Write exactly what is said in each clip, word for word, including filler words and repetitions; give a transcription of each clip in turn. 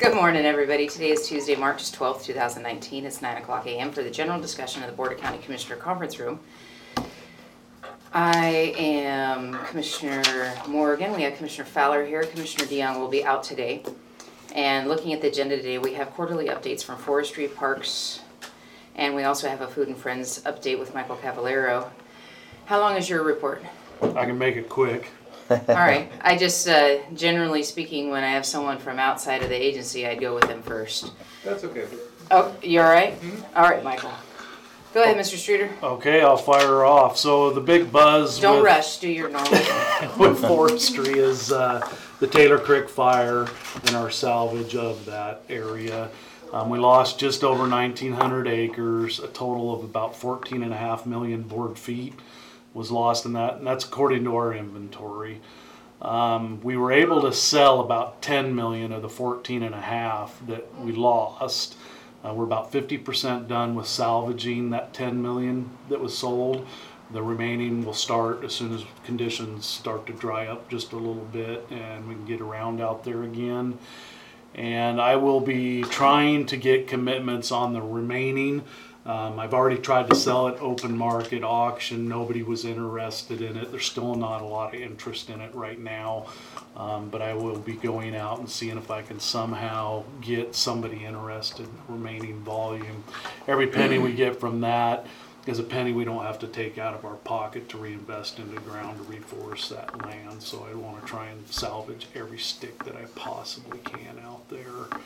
Good morning, everybody. Today is Tuesday, March twelfth, two thousand nineteen. It's nine o'clock a m for the general discussion of the Board of County Commissioner Conference Room. I am Commissioner Morgan. We have Commissioner Fowler here. Commissioner DeYoung will be out today. And looking at the agenda today, we have quarterly updates from Forestry, Parks, and we also have a Food and Friends update with Michael Cavallero. How long is your report? I can make it quick. All right. I just, uh, generally speaking, when I have someone from outside of the agency, I'd go with them first. That's okay. Oh, you all right? Mm-hmm. All right, Michael. Go ahead, Mister Streeter. Okay, I'll fire off. So the big buzz Don't with, rush. Do your normal. with forestry is uh, the Taylor Creek fire and our salvage of that area. Um, we lost just over nineteen hundred acres, a total of about fourteen and a half million board feet was lost in that, and that's according to our inventory. Um, we were able to sell about ten million of the fourteen and a half that we lost. Uh, we're about fifty percent done with salvaging that ten million that was sold. The remaining will start as soon as conditions start to dry up just a little bit and we can get around out there again. And I will be trying to get commitments on the remaining. Um, I've already tried to sell it open market auction. Nobody was interested in it. There's still not a lot of interest in it right now. Um, but I will be going out and seeing if I can somehow get somebody interested in the remaining volume. Every penny we get from that is a penny we don't have to take out of our pocket to reinvest into ground to reforest that land. So I want to try and salvage every stick that I possibly can out there.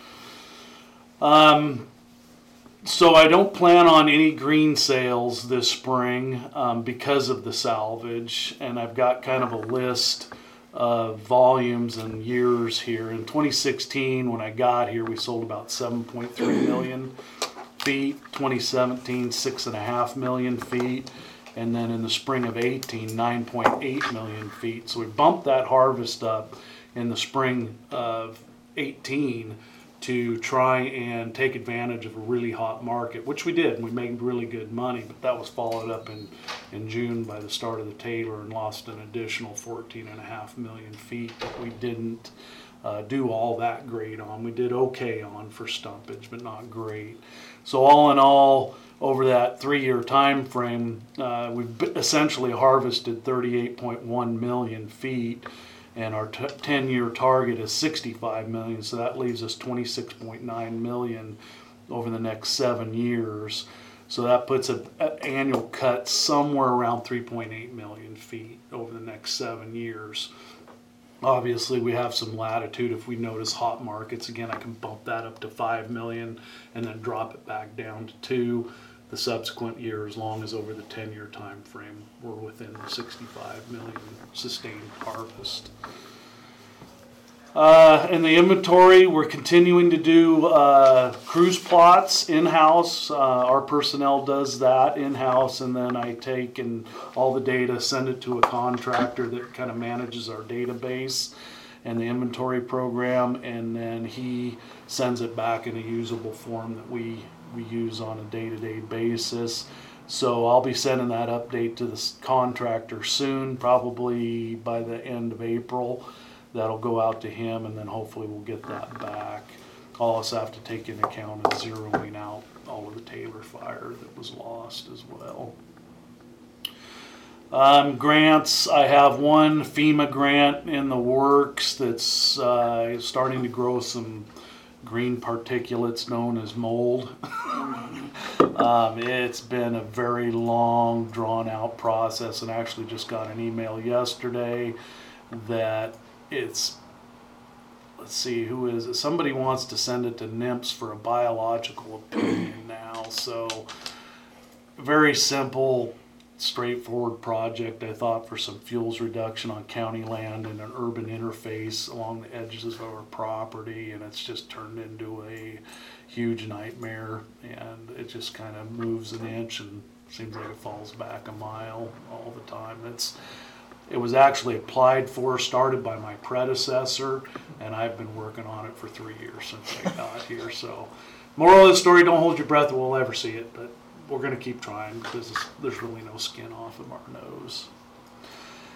Um, So I don't plan on any green sales this spring um, because of the salvage, and I've got kind of a list of volumes and years here. In twenty sixteen, when I got here, we sold about seven point three million feet. twenty seventeen, six point five million feet, and then in the spring of eighteen, nine point eight million feet. So we bumped that harvest up in the spring of eighteen to try and take advantage of a really hot market, which we did, and we made really good money, but that was followed up in, in June by the start of the Taylor and lost an additional fourteen and a half million feet that we didn't uh, do all that great on. We did okay on for stumpage, but not great. So all in all, over that three-year time frame, uh, we've essentially harvested thirty-eight point one million feet, and our ten-year target is sixty-five million, so that leaves us twenty-six point nine million over the next seven years. So that puts an annual cut somewhere around three point eight million feet over the next seven years. Obviously, we have some latitude. If we notice hot markets, again, I can bump that up to five million and then drop it back down to two the subsequent year, as long as over the ten-year time frame we're within the sixty-five million sustained harvest. Uh, in the inventory, we're continuing to do uh, cruise plots in-house. Uh, our personnel does that in-house, and then I take and all the data, send it to a contractor that kind of manages our database and the inventory program, and then he sends it back in a usable form that we we use on a day-to-day basis. So I'll be sending that update to the contractor soon, probably by the end of April. That'll go out to him, and then hopefully we'll get that back. I'll also have to take into account of zeroing out all of the Taylor fire that was lost as well. Um, grants, I have one FEMA grant in the works that's uh, starting to grow some green particulates known as mold. um, it's been a very long, drawn-out process, and I actually just got an email yesterday that it's, let's see, who is it? Somebody wants to send it to N I M S for a biological opinion now. So, very simple, straightforward project, I thought, for some fuels reduction on county land and an urban interface along the edges of our property, and it's just turned into a huge nightmare, and it just kind of moves an inch and seems like it falls back a mile all the time. It's it was actually applied for, started by my predecessor, and I've been working on it for three years since I got here. So moral of the story, don't hold your breath that we'll ever see it, but we're going to keep trying because there's really no skin off of our nose.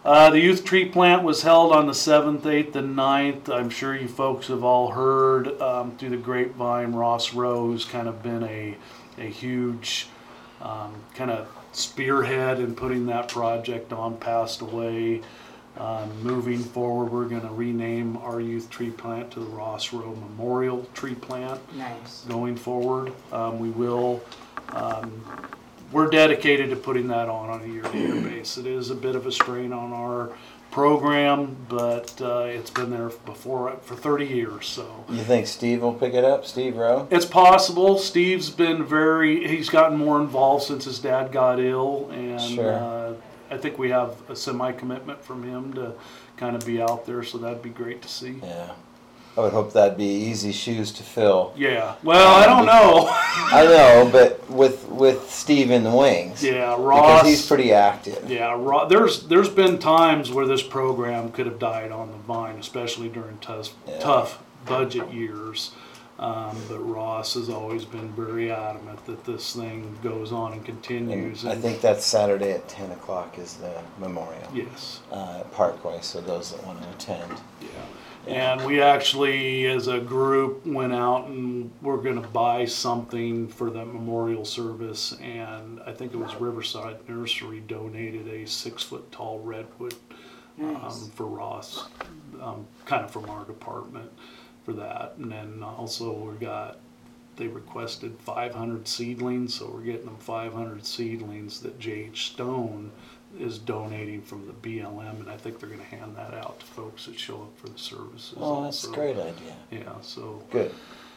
Uh, the youth tree plant was held on the seventh, eighth, and ninth. I'm sure you folks have all heard um, through the grapevine, Ross Rowe's kind of been a, a huge um, kind of spearhead in putting that project on, passed away. Um, moving forward, we're going to rename our youth tree plant to the Ross Rowe Memorial Tree Plant. Nice. Going forward, um, we will, um, we're dedicated to putting that on on a year-to-year basis. It is a bit of a strain on our program, but uh, it's been there before for thirty years. So You think Steve will pick it up, Steve Rowe? it's possible. Steve's been very, he's gotten more involved since his dad got ill, and Sure. uh, I think we have a semi-commitment from him to kind of be out there, so that'd be great to see. Yeah. I would hope that'd be easy shoes to fill. Yeah, well, I don't know. I know, but with with Steve in the wings. Yeah, Ross. Because he's pretty active. Yeah, Ro- there's there's been times where this program could have died on the vine, especially during tough Yeah. tough budget years. Um, but Ross has always been very adamant that this thing goes on and And continues. I and- think that's Saturday at ten o'clock is the memorial. Yes. Uh, at Parkway, so those that want to attend. Yeah. And we actually, as a group, went out and we're going to buy something for that memorial service. And I think it was Riverside Nursery donated a six foot tall redwood um, Nice. for Ross, um, kind of from our department for that. And then also we got, they requested five hundred seedlings, so we're getting them five hundred seedlings that J H Stone is donating from the B L M, and I think they're going to hand that out to folks that show up for the services. Oh, that's a also. great idea. Yeah, so Good.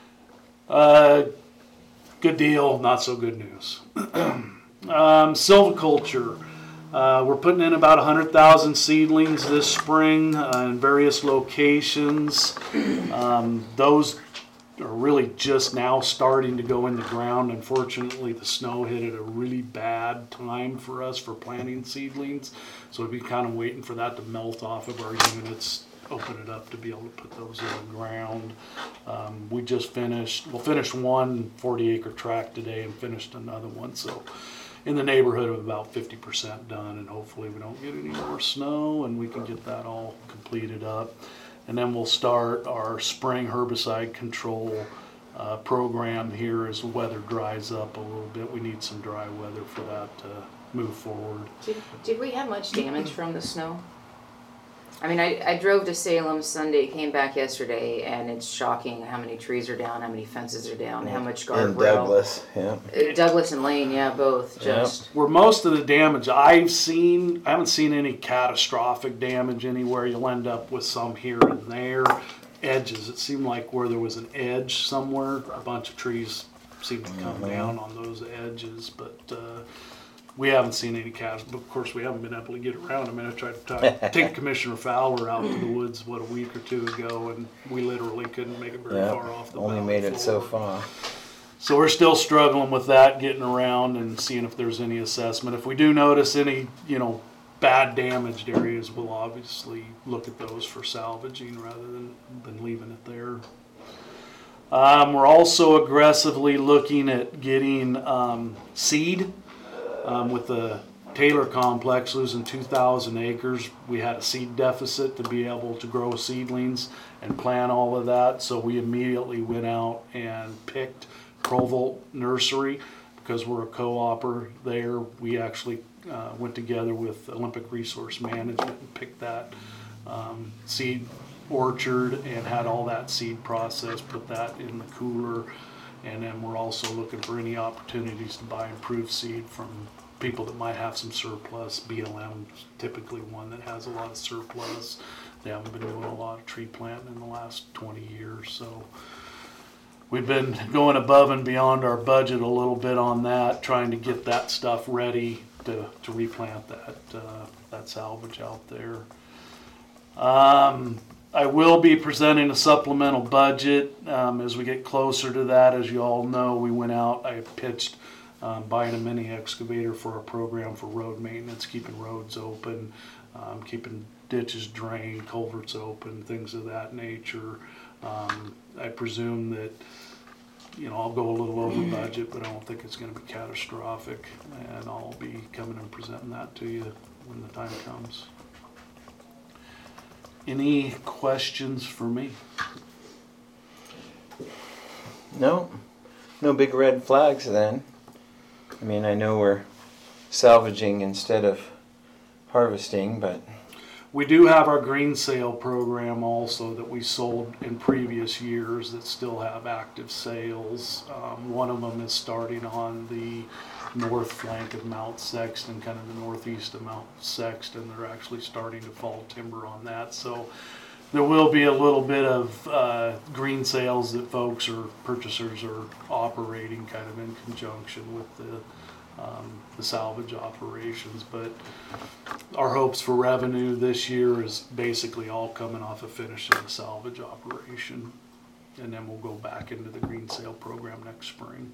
uh, good deal, not so good news. um, silviculture. Uh, we're putting in about one hundred thousand seedlings this spring uh, in various locations. Um, those are really just now starting to go in the ground. Unfortunately, the snow hit at a really bad time for us for planting seedlings. So we've been kind of waiting for that to melt off of our units, open it up to be able to put those in the ground. Um, we just finished, we'll finish one forty acre tract today and finished another one. So in the neighborhood of about fifty percent done, and hopefully we don't get any more snow and we can get that all completed up. And then we'll start our spring herbicide control uh, program here as the weather dries up a little bit. We need some dry weather for that to move forward. Did, did we have much damage from the snow? I mean, I, I drove to Salem Sunday, came back yesterday, and it's shocking how many trees are down, how many fences are down, how much In guardrail. Douglas, yeah. Uh, Douglas and Lane, yeah, both. Yep. Just Where most of the damage I've seen, I haven't seen any catastrophic damage anywhere. You'll end up with some here and there. Edges, it seemed like where there was an edge somewhere, a bunch of trees seemed to come Mhm. down on those edges, but uh, we haven't seen any cats. But of course, we haven't been able to get around. I mean, I tried to talk, take Commissioner Fowler out to the woods, what, a week or two ago, and we literally couldn't make it very Yeah. far off the Only valley made it so floor. far. So we're still struggling with that, getting around and seeing if there's any assessment. If we do notice any, you know, bad damaged areas, we'll obviously look at those for salvaging rather than, than leaving it there. Um, we're also aggressively looking at getting um, seed um, with the Taylor complex losing two thousand acres. We had a seed deficit to be able to grow seedlings and plant all of that. So we immediately went out and picked Provolt Nursery because we're a co-opper there. We actually uh, went together with Olympic Resource Management and picked that um, seed orchard and had all that seed process, put that in the cooler. And then we're also looking for any opportunities to buy improved seed from people that might have some surplus. B L M is typically one that has a lot of surplus. They haven't been doing a lot of tree planting in the last twenty years, so we've been going above and beyond our budget a little bit on that, trying to get that stuff ready to, to replant that, uh, that salvage out there. Um, I will be presenting a supplemental budget um, as we get closer to that. As you all know, we went out, I pitched um, buying a mini excavator for a program for road maintenance, keeping roads open, um, keeping ditches drained, culverts open, things of that nature. Um, I presume that, you know, I'll go a little over budget, but I don't think it's going to be catastrophic, and I'll be coming and presenting that to you when the time comes. Any questions for me? No, no big red flags then. I mean, I know we're salvaging instead of harvesting, but We do have our green sale program also that we sold in previous years that still have active sales. Um, one of them is starting on the north flank of Mount Sexton, kind of the northeast of Mount Sexton. They're actually starting to fall timber on that. So there will be a little bit of uh, green sales that folks or purchasers are operating kind of in conjunction with the Um, the salvage operations, but our hopes for revenue this year is basically all coming off of finishing the salvage operation, and then we'll go back into the green sale program next spring.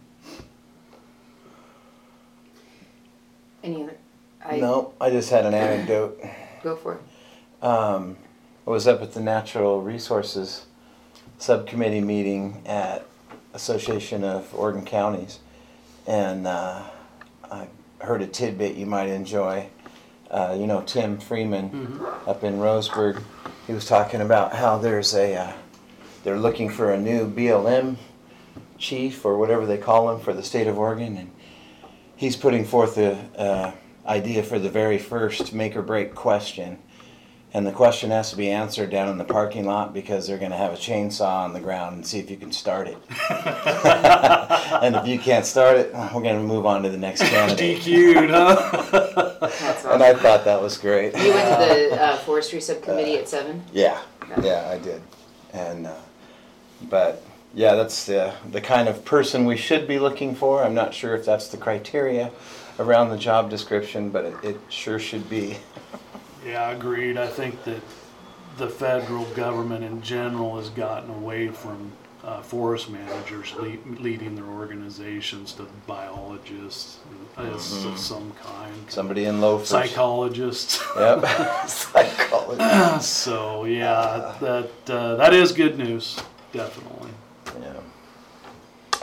Any other? I, no, I just had an anecdote. Go for it. Um, I was up at the Natural Resources Subcommittee meeting at Association of Oregon Counties, and uh, I heard a tidbit you might enjoy. Uh, you know, Tim Freeman Mm-hmm. up in Roseburg, he was talking about how there's a, uh, they're looking for a new B L M chief or whatever they call him for the state of Oregon, and he's putting forth a uh, idea for the very first make or break question. And the question has to be answered down in the parking lot because they're going to have a chainsaw on the ground and see if you can start it. And if you can't start it, we're going to move on to the next candidate. D Q'd, huh? That's And I awesome. thought that was great. You went to the uh, forestry subcommittee at seven? Yeah, yeah, I did. And, uh, but yeah, that's the, the kind of person we should be looking for. I'm not sure if that's the criteria around the job description, but it, it sure should be. Yeah, agreed. I think that the federal government in general has gotten away from uh, forest managers lead, leading their organizations to biologists and, uh, Mm-hmm. of some kind, Somebody in loafers. psychologists. Yep. Psychology. So yeah, that uh, that is good news, definitely. Yeah.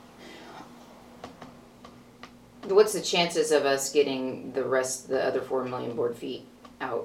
What's the chances of us getting the rest, the other four million board feet out?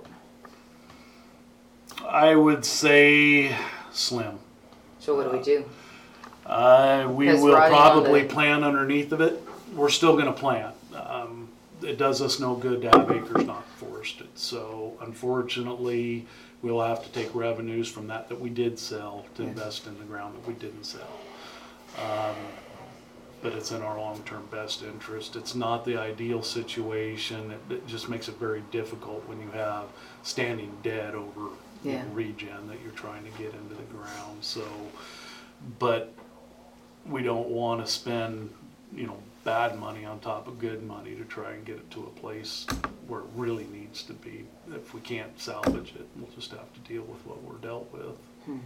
I would say slim. So what do we do? Uh, we Because will rotting on probably the- plant underneath of it. We're still going to plant. Um, it does us no good to have acres not forested. So unfortunately, we'll have to take revenues from that that we did sell to Yes. invest in the ground that we didn't sell. Um, but it's in our long-term best interest. It's not the ideal situation. It, it just makes it very difficult when you have standing dead over you know, Yeah. regen that you're trying to get into the ground. So, but we don't want to spend, you know, bad money on top of good money to try and get it to a place where it really needs to be. If we can't salvage it, we'll just have to deal with what we're dealt with.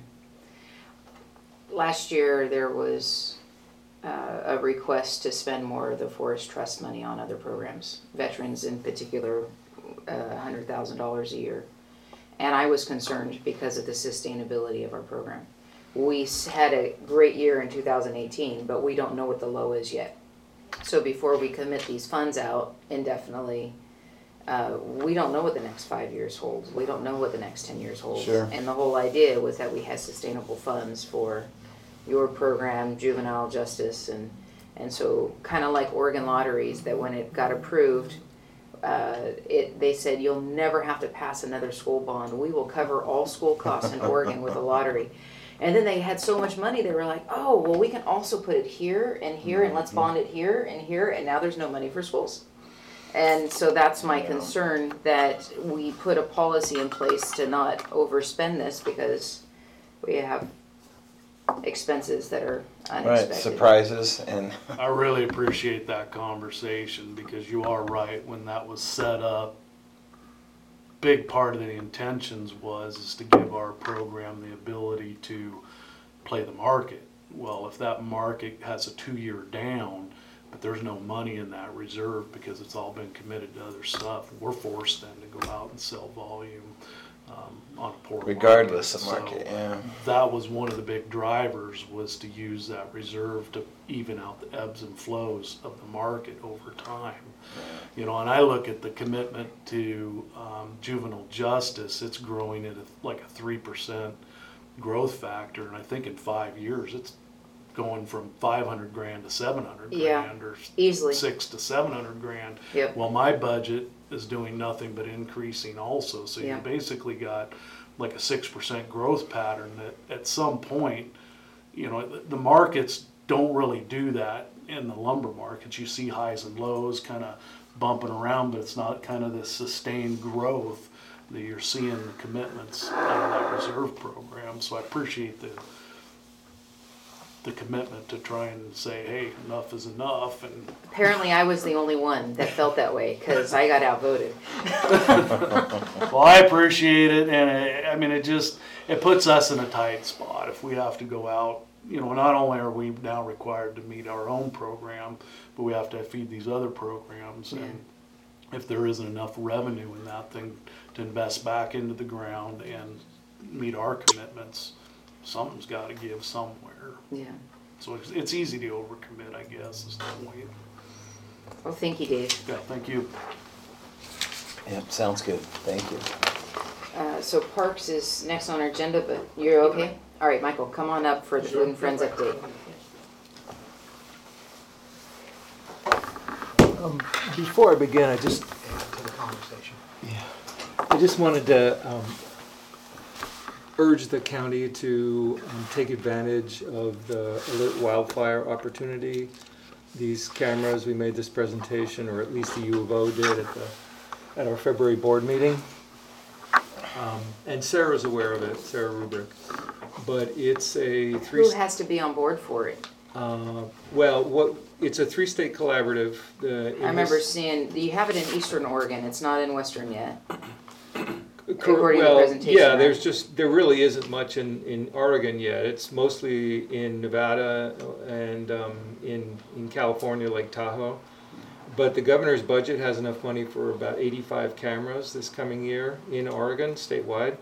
Last year, there was uh, a request to spend more of the Forest Trust money on other programs, veterans in particular, uh, one hundred thousand dollars a year. And I was concerned because of the sustainability of our program. We s- had a great year in two thousand eighteen, but we don't know what the low is yet. So before we commit these funds out indefinitely, uh, we don't know what the next five years holds. We don't know what the next ten years holds. Sure. And the whole idea was that we had sustainable funds for your program, juvenile justice, and and so kind of like Oregon Lotteries, that when it got approved, uh, it they said you'll never have to pass another school bond. We will cover all school costs in Oregon with a lottery. And then they had so much money, they were like, oh, well, we can also put it here and here, and let's bond it here and here, and now there's no money for schools. And so that's my concern, that we put a policy in place to not overspend this because we have expenses that are Right. unexpected. Surprises and I really appreciate that conversation because you are right. When that was set up, big part of the intentions was is to give our program the ability to play the market. Well, if that market has a two-year down, but there's no money in that reserve because it's all been committed to other stuff, we're forced then to go out and sell volume. um, on a poor Regardless of market. market, So, yeah. that was one of the big drivers, was to use that reserve to even out the ebbs and flows of the market over time. You know, and I look at the commitment to um, juvenile justice, it's growing at a, like a three percent growth factor, and I think in five years it's going from five hundred grand to seven hundred Yeah, grand, or easily. six to seven hundred grand. Yep. Well, my budget is doing nothing but increasing also, so Yeah. you basically got like a six percent growth pattern that at some point, you know, the, the markets don't really do that. In the lumber markets, you see highs and lows kind of bumping around, but it's not kind of this sustained growth that you're seeing the commitments out of that reserve program. So I appreciate the the commitment to try and say, hey, enough is enough. And Apparently I was the only one that felt that way, because I got outvoted. well, I appreciate it, and it, I mean, it just it puts us in a tight spot if we have to go out. You know, not only are we now required to meet our own program, but we have to feed these other programs. Yeah. And if there isn't enough revenue in that thing to invest back into the ground and meet our commitments, something's got to give somewhere. Yeah. So it's, it's easy to overcommit, I guess, is the point. Well, thank you, Dave. Yeah, thank you. Yep, sounds good. Thank you. Uh, so Parks is next on our agenda, but you're okay? All right, Michael, come on up for the Food and Friends update. Um, Before I begin, I just, to the conversation. I just wanted to um, urge the county to um, take advantage of the alert wildfire opportunity. These cameras, we made this presentation, or at least the U of O did at the, at our February board meeting. Um, And Sarah's aware of it, Sarah Rubrick. But it's a three. Who has to be on board for it? Uh, well, what, it's a three-state collaborative. uh, in I remember this- seeing, you have it in Eastern Oregon, it's not in Western yet. Cor- according to the well, presentation, yeah, right? there's just, there really isn't much in, in Oregon yet. It's mostly in Nevada and um, in, in California, Lake Tahoe. But the governor's budget has enough money for about eighty-five cameras this coming year in Oregon, statewide.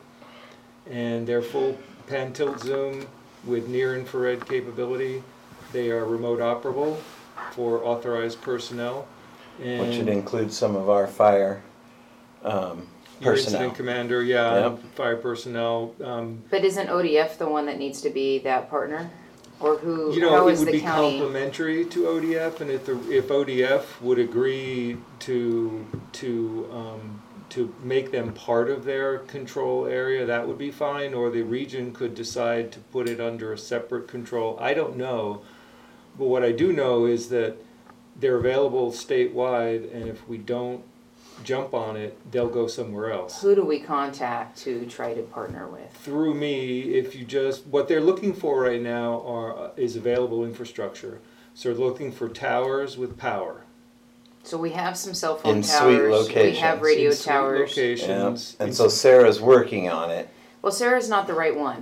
And they're full pan tilt zoom with near infrared capability. They are remote operable for authorized personnel. And Which would include some of our fire um, your personnel. incident commander, yeah, Yep. fire personnel. Um, But isn't O D F the one that needs to be that partner? Or who, You know, how it is would the be county? complementary to O D F, and if the, if O D F would agree to, to, um, to make them part of their control area, that would be fine, or the region could decide to put it under a separate control. I don't know, but what I do know is that they're available statewide, and if we don't jump on it, they'll go somewhere else. Who do we contact to try to partner with? Through me, if you just, what they're looking for right now are, is available infrastructure. So they're looking for towers with power. So we have some cell phone In sweet towers, we locations. have radio In sweet towers. Yeah. Locations. And so Sarah's working on it. Well, Sarah's not the right one.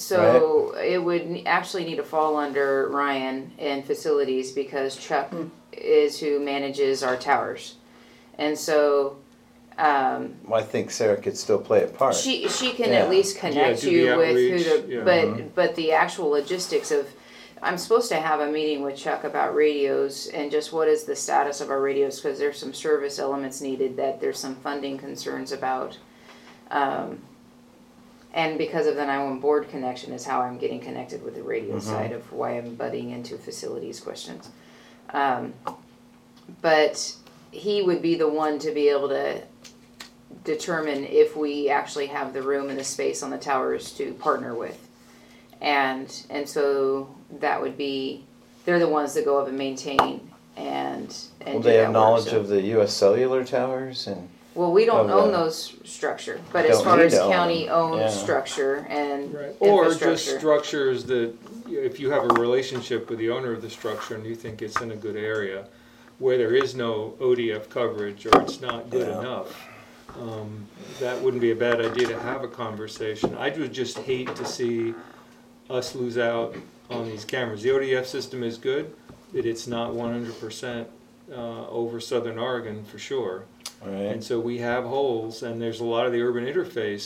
So it would n- actually need to fall under Ryan and facilities, because Chuck is who manages our towers. And so, um, Well, I think Sarah could still play a part. she, she can Yeah. at least connect do the you with who outreach, the, yeah. but, but the actual logistics of, I'm supposed to have a meeting with Chuck about radios and just what is the status of our radios, because there's some service elements needed that there's some funding concerns about. Um, and because of the nine one one board connection is how I'm getting connected with the radio side of why I'm butting into facilities questions. Um, but he would be the one to be able to determine if we actually have the room and the space on the towers to partner with. And and so that would be, they're the ones that go up and maintain and, and Will do they that have work, knowledge so. of the U S cellular towers and? Well, we don't of own the- those structure, but as Don't far need as to own them, county-owned yeah. structure and Right. Or just infrastructure. structures that, if you have a relationship with the owner of the structure and you think it's in a good area, where there is no O D F coverage or it's not good Yeah. enough, um, that wouldn't be a bad idea to have a conversation. I would just hate to see us lose out on these cameras. The O D F system is good, but it's not one hundred percent uh, over Southern Oregon for sure. Right. And so we have holes, and there's a lot of the urban interface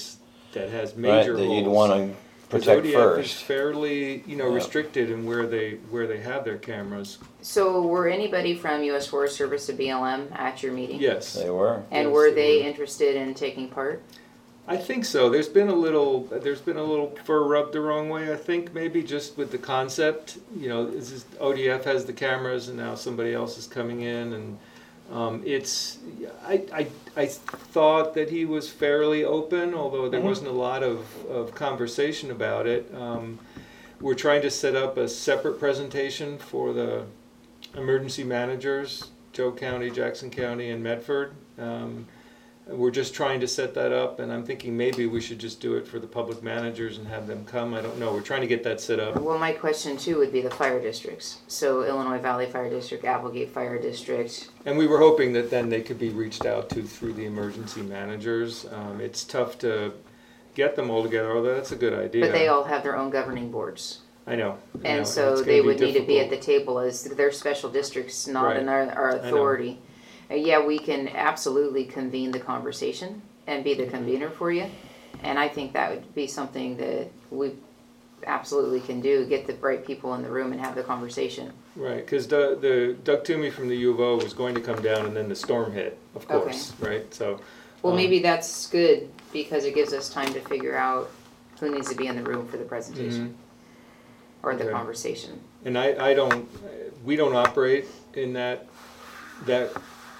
that has Right, major that holes. you'd want to 'Cause protect O D F first. is fairly, you know, Yeah. restricted in where they, where they have their cameras. So were anybody from U S Forest Service or B L M at your meeting? Yes. They were. And Yes, were they they were. interested in taking part? I think so. There's been a little, there's been a little fur rubbed the wrong way. I think maybe just with the concept, you know, this is, O D F has the cameras and now somebody else is coming in, and um, it's. I, I I thought that he was fairly open, although there Mhm. wasn't a lot of of conversation about it. Um, we're trying to set up a separate presentation for the emergency managers, Joe County, Jackson County, and Medford. Um, We're just trying to set that up, and I'm thinking maybe we should just do it for the public managers and have them come. I don't know. We're trying to get that set up. Well, my question too would be the fire districts. So Illinois Valley Fire District, Applegate Fire District. And we were hoping that then they could be reached out to through the emergency managers. Um, it's tough to get them all together, although that's a good idea. But they all have their own governing boards. I know. I know, And so it's gonna they be would need to be at the difficult. table as their special districts, not Right. in our, our know. authority. Uh, Yeah, we can absolutely convene the conversation and be the Mm-hmm. convener for you. And I think that would be something that we absolutely can do, get the right people in the room and have the conversation. Right, because the, the Doug Toomey from the U of O was going to come down, and then the storm hit, of Okay. course, right? So. Well, um, maybe that's good because it gives us time to figure out who needs to be in the room for the presentation mhm. or the Okay. conversation. And I, I don't, we don't operate in that, that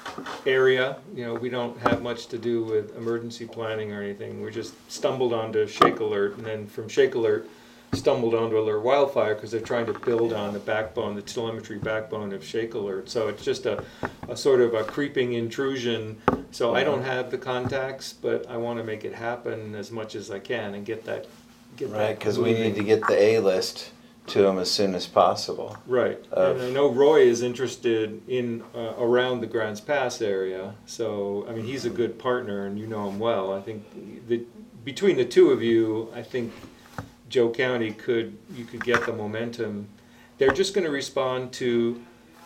area. You know, we don't have much to do with emergency planning or anything. We just stumbled onto Shake Alert, and then from Shake Alert, stumbled onto Alert Wildfire because they're trying to build on the backbone, the telemetry backbone of Shake Alert. So it's just a, a sort of a creeping intrusion. So I don't have the contacts, but I want to make it happen as much as I can and get that, get that Right, because we moving. need to get the A list to them as soon as possible. Right, of- and I know Roy is interested in, uh, around the Grants Pass area, so, I mean, he's a good partner and you know him well. I think that, between the two of you, I think Joe County could, you could get the momentum. They're just gonna respond to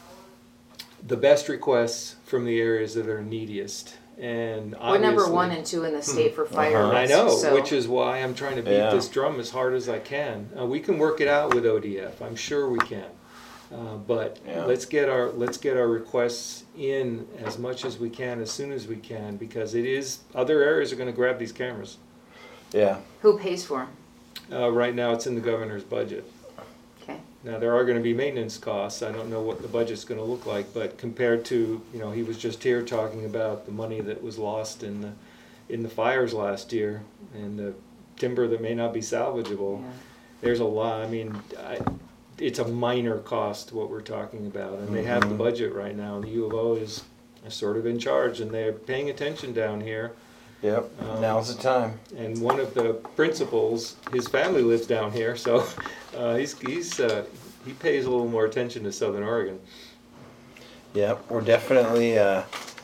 the best requests from the areas that are neediest, and We're number obviously- one and two in the state for fire Uh-huh. I risk, know, so- which is why I'm trying to beat Yeah. this drum as hard as I can. Uh, we can work it out with O D F. I'm sure we can. Uh, but Yeah. let's get our let's get our requests in as much as we can, as soon as we can, because it is other areas are going to grab these cameras. Yeah. Who pays for them? Uh, right now, it's in the governor's budget. Okay. Now there are going to be maintenance costs. I don't know what the budget's going to look like, but compared to, you know, he was just here talking about the money that was lost in the in the fires last year and the timber that may not be salvageable. Yeah. There's a lot. I mean, I, it's a minor cost what we're talking about, and they have the Mhm. budget right now. And the U of O is sort of in charge, and they're paying attention down here. Yep. Um, Now's the time. And one of the principals, his family lives down here, so uh, he's he's uh, he pays a little more attention to Southern Oregon. Yep. We're definitely uh,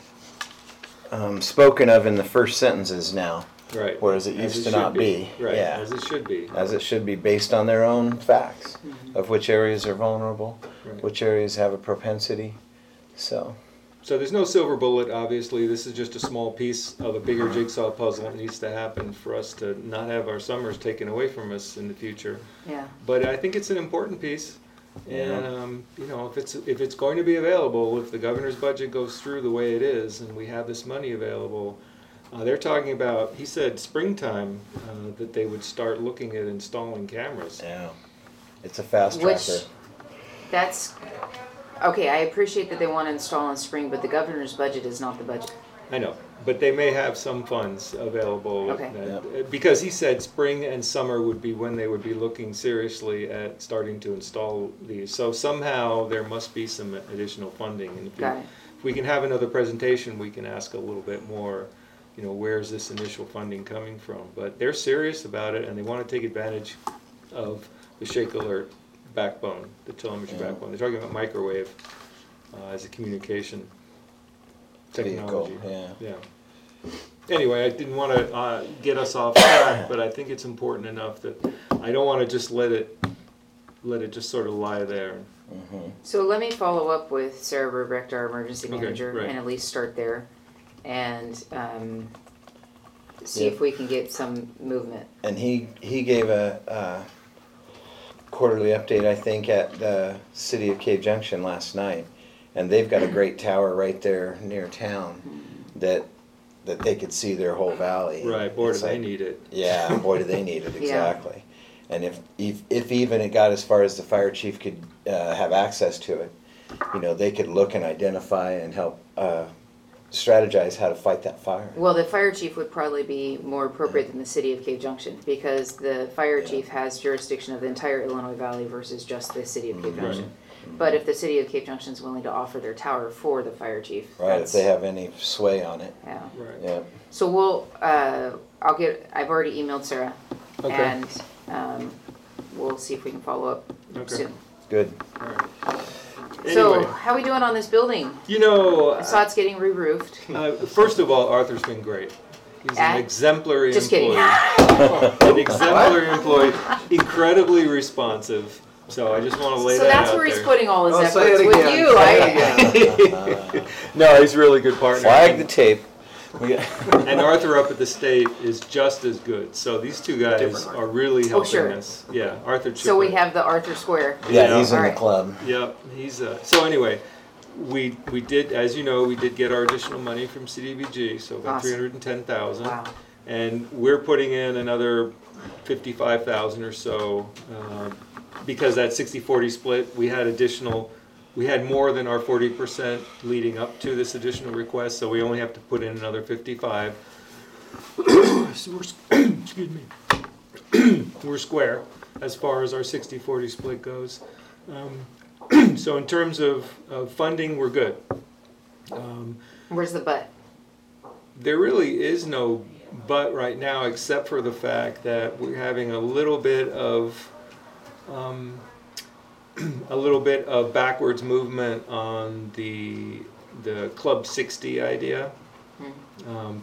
um, spoken of in the first sentences now, Right. whereas it As used to should not be. Right. Yeah. As it should be. As it should be based on their own facts Mhm. of which areas are vulnerable, Right. which areas have a propensity. So, So there's no silver bullet, obviously. This is just a small piece of a bigger jigsaw puzzle that needs to happen for us to not have our summers taken away from us in the future. Yeah. But I think it's an important piece. And, Yeah. um, you know, if it's, if it's going to be available, if the governor's budget goes through the way it is and we have this money available, uh, they're talking about, he said springtime, uh, that they would start looking at installing cameras. yeah, it's a fast Which, tracker. that's, okay, I appreciate that they want to install in spring, but the governor's budget is not the budget. I know, but they may have some funds available. Okay. that- Because he said spring and summer would be when they would be looking seriously at starting to install these. So somehow there must be some additional funding. And if we, Got it. if we can have another presentation, we can ask a little bit more, you know, where's this initial funding coming from? But they're serious about it and they want to take advantage of the Shake Alert backbone, the telemetry Yeah. backbone. They're talking about microwave uh, as a communication Vehicle, technology. yeah. Yeah. Anyway, I didn't want to uh, get us off track, but I think it's important enough that I don't want to just let it let it just sort of lie there. Mhm. So let me follow up with Sarah Rubrecht, our emergency Okay, manager, right. and at least start there. And um, see Yep. if we can get some movement. And he, he gave a, uh quarterly update, I think, at the city of Cave Junction last night. And they've got a great tower right there near town that, that they could see their whole valley. Right, boy, do It's they like- need it. Yeah, boy, do they need it, Yeah. exactly. And if, if, if even it got as far as the fire chief could, uh, have access to it, you know, they could look and identify and help, uh, strategize how to fight that fire. Well, the fire chief would probably be more appropriate than the city of Cave Junction, because the fire chief has jurisdiction of the entire Illinois Valley versus just the city of Cave Mm-hmm. Junction. But if the city of Cave Junction is willing to offer their tower for the fire chief, Right, if that's, they have any sway on it, yeah. Right. yeah. So we'll, uh, I'll get, I've already emailed Sarah, Okay. and, um, we'll see if we can follow up Okay. soon. Good. All right. So, Anyway, how we doing on this building? you know, I saw it's getting re-roofed. uh, first of all, Arthur's been great. He's Ah, an exemplary Just kidding. employee. An exemplary employee, incredibly responsive. So I just want to lay So that that's out where he's there. putting all his Oh, say efforts it with again, you. say it I, No, he's a really good partner. Flag the tape. We got- And Arthur up at the state is just as good. So these two guys Different are really helping Oh, sure. us. Yeah, Arthur. so we Chipper. have the Arthur Square. Yeah, he's in the Alright. club. Yep, he's uh, so anyway, we we did, as you know, we did get our additional money from C D B G, so about Awesome. three hundred and ten thousand. Wow. And we're putting in another fifty-five thousand or so, uh, because that sixty forty split, we had additional, we had more than our forty percent leading up to this additional request, so we only have to put in another fifty-five. So we're, s- excuse me, we're square as far as our sixty forty split goes. Um, so in terms of, of funding, we're good. Um, Where's the butt? there really is no but right now, except for the fact that we're having a little bit of um, a little bit of backwards movement on the the Club sixty idea. Um,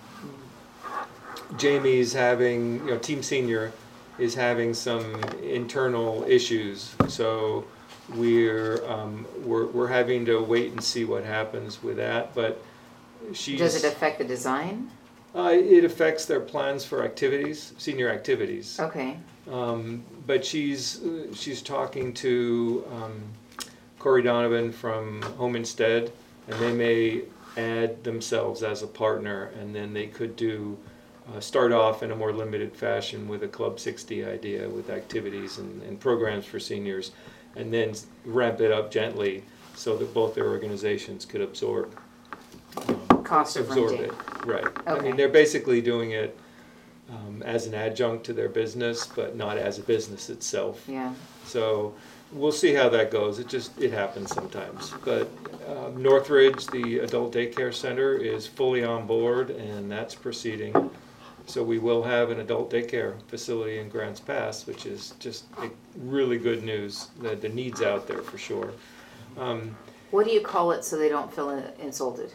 Jamie's having, you know, Team Senior is having some internal issues, so we're um, we're we're having to wait and see what happens with that. But she's Does it affect the design? uh, it affects their plans for activities, senior activities. Okay. Um, but she's uh, she's talking to um, Corey Donovan from Home Instead, and they may add themselves as a partner, and then they could do uh, start off in a more limited fashion with a Club sixty idea with activities and, and programs for seniors, and then ramp it up gently so that both their organizations could absorb um, Cost of absorb renting. it. Right. I Okay. mean, they're basically doing it um, as an adjunct to their business, but not as a business itself. Yeah. So we'll see how that goes. It just, it happens sometimes. But um, Northridge, the adult daycare center, is fully on board, and that's proceeding. So we will have an adult daycare facility in Grants Pass, which is just a really good news. The, the need's out there for sure. Um, What do you call it so they don't feel in- insulted?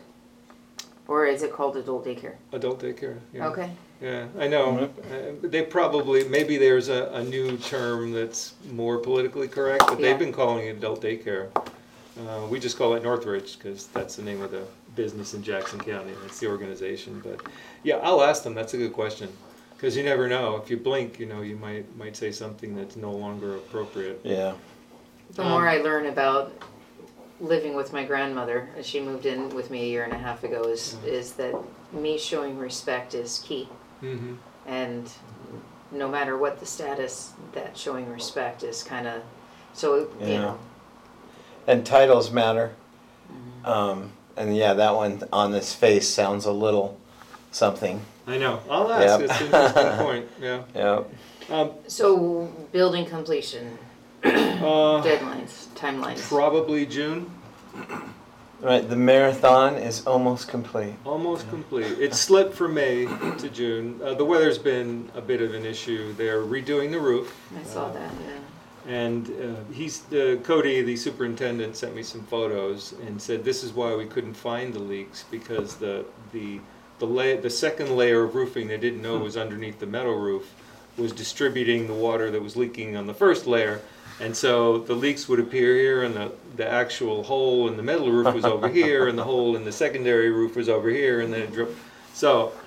Or is it called adult daycare? adult daycare, yeah. Okay. Yeah, I know. Uh, They probably, maybe there's a, a new term that's more politically correct, but Yeah. they've been calling it adult daycare. Uh, we just call it Northridge because that's the name of the business in Jackson County. That's the organization. But yeah, I'll ask them. That's a good question because you never know. If you blink, you know, you might might say something that's no longer appropriate. Yeah. The more Um, I learn about living with my grandmother, as she moved in with me a year and a half ago, is is that me showing respect is key. Mm-hmm. And no matter what the status, that showing respect is kind of, so, you Yeah. know. And titles matter. Um, and yeah, that one on this face sounds a little something. I know. I'll ask. Yep. It's an interesting point. Yeah. Yeah. Um, So building completion, uh, deadlines, timelines. probably June. Right. The marathon is almost complete. Almost complete. It slipped from May to June. Uh, the weather's been a bit of an issue. They're redoing the roof. I saw that, yeah. And uh, he's, uh, Cody, the superintendent, sent me some photos and said this is why we couldn't find the leaks, because the the the, la- the second layer of roofing they didn't know was underneath the metal roof was distributing the water that was leaking on the first layer. And so the leaks would appear here, and the, the actual hole in the metal roof was over here, and the hole in the secondary roof was over here, and then it dripped. So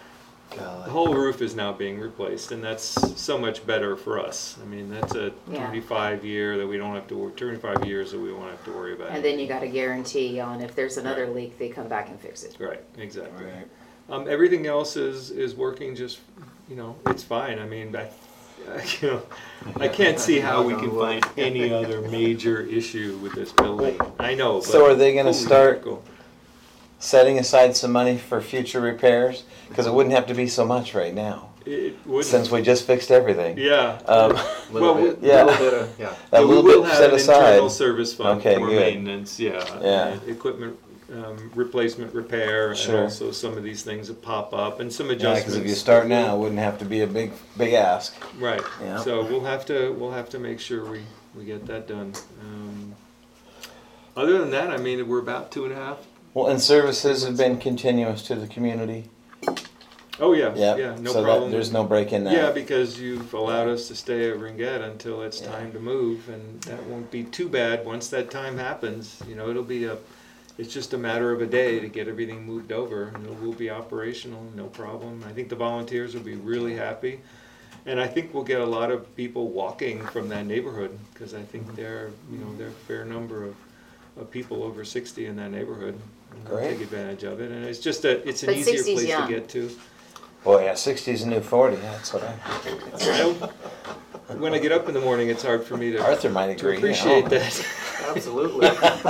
the whole roof is now being replaced, and that's so much better for us. I mean, that's a Yeah. twenty-five year that we don't have to, wor- twenty-five years that we won't have to worry about. And then you got a guarantee on if there's another leak, they come back and fix it. Right, exactly. Right. Um, everything else is, is working just, you know, it's fine. I mean, I, you know, I can't see how we can find any other major issue with this building. I know, but. So are they gonna holy start- miracle. Setting aside some money for future repairs? Because it wouldn't have to be so much right now, It wouldn't. since we just fixed everything. Yeah. Um, Well, Little bit, yeah. little bit of, yeah. a Yeah, we little will bit have set an internal aside. service fund Okay, for good. maintenance, yeah. Yeah. and Equipment um, replacement, repair, and Sure. also some of these things that pop up, and some Yeah, adjustments. because if you start now, it wouldn't have to be a big, big ask. Right, Yeah. so we'll have to, we'll have to make sure we, we get that done. Um, Other than that, I mean, we're about two and a half. Well, and services have been continuous to the community. Oh, yeah, Yeah. yeah, no so problem. that, there's no break in that. Yeah, because you've allowed us to stay at Ringette until it's Yeah. time to move, and that won't be too bad once that time happens. You know, it'll be a, it's just a matter of a day to get everything moved over, and it will be operational, no problem. I think the volunteers will be really happy, and I think we'll get a lot of people walking from that neighborhood, because I think there, you know, there are a fair number of, of people over sixty in that neighborhood. And they'll Great. take advantage of it, and it's just a, it's an But easier sixty's place young. to get to. Well, yeah, sixty is a new forty. That's what I. I- When I get up in the morning, it's hard for me to, Arthur might to agree. appreciate yeah. that. Absolutely.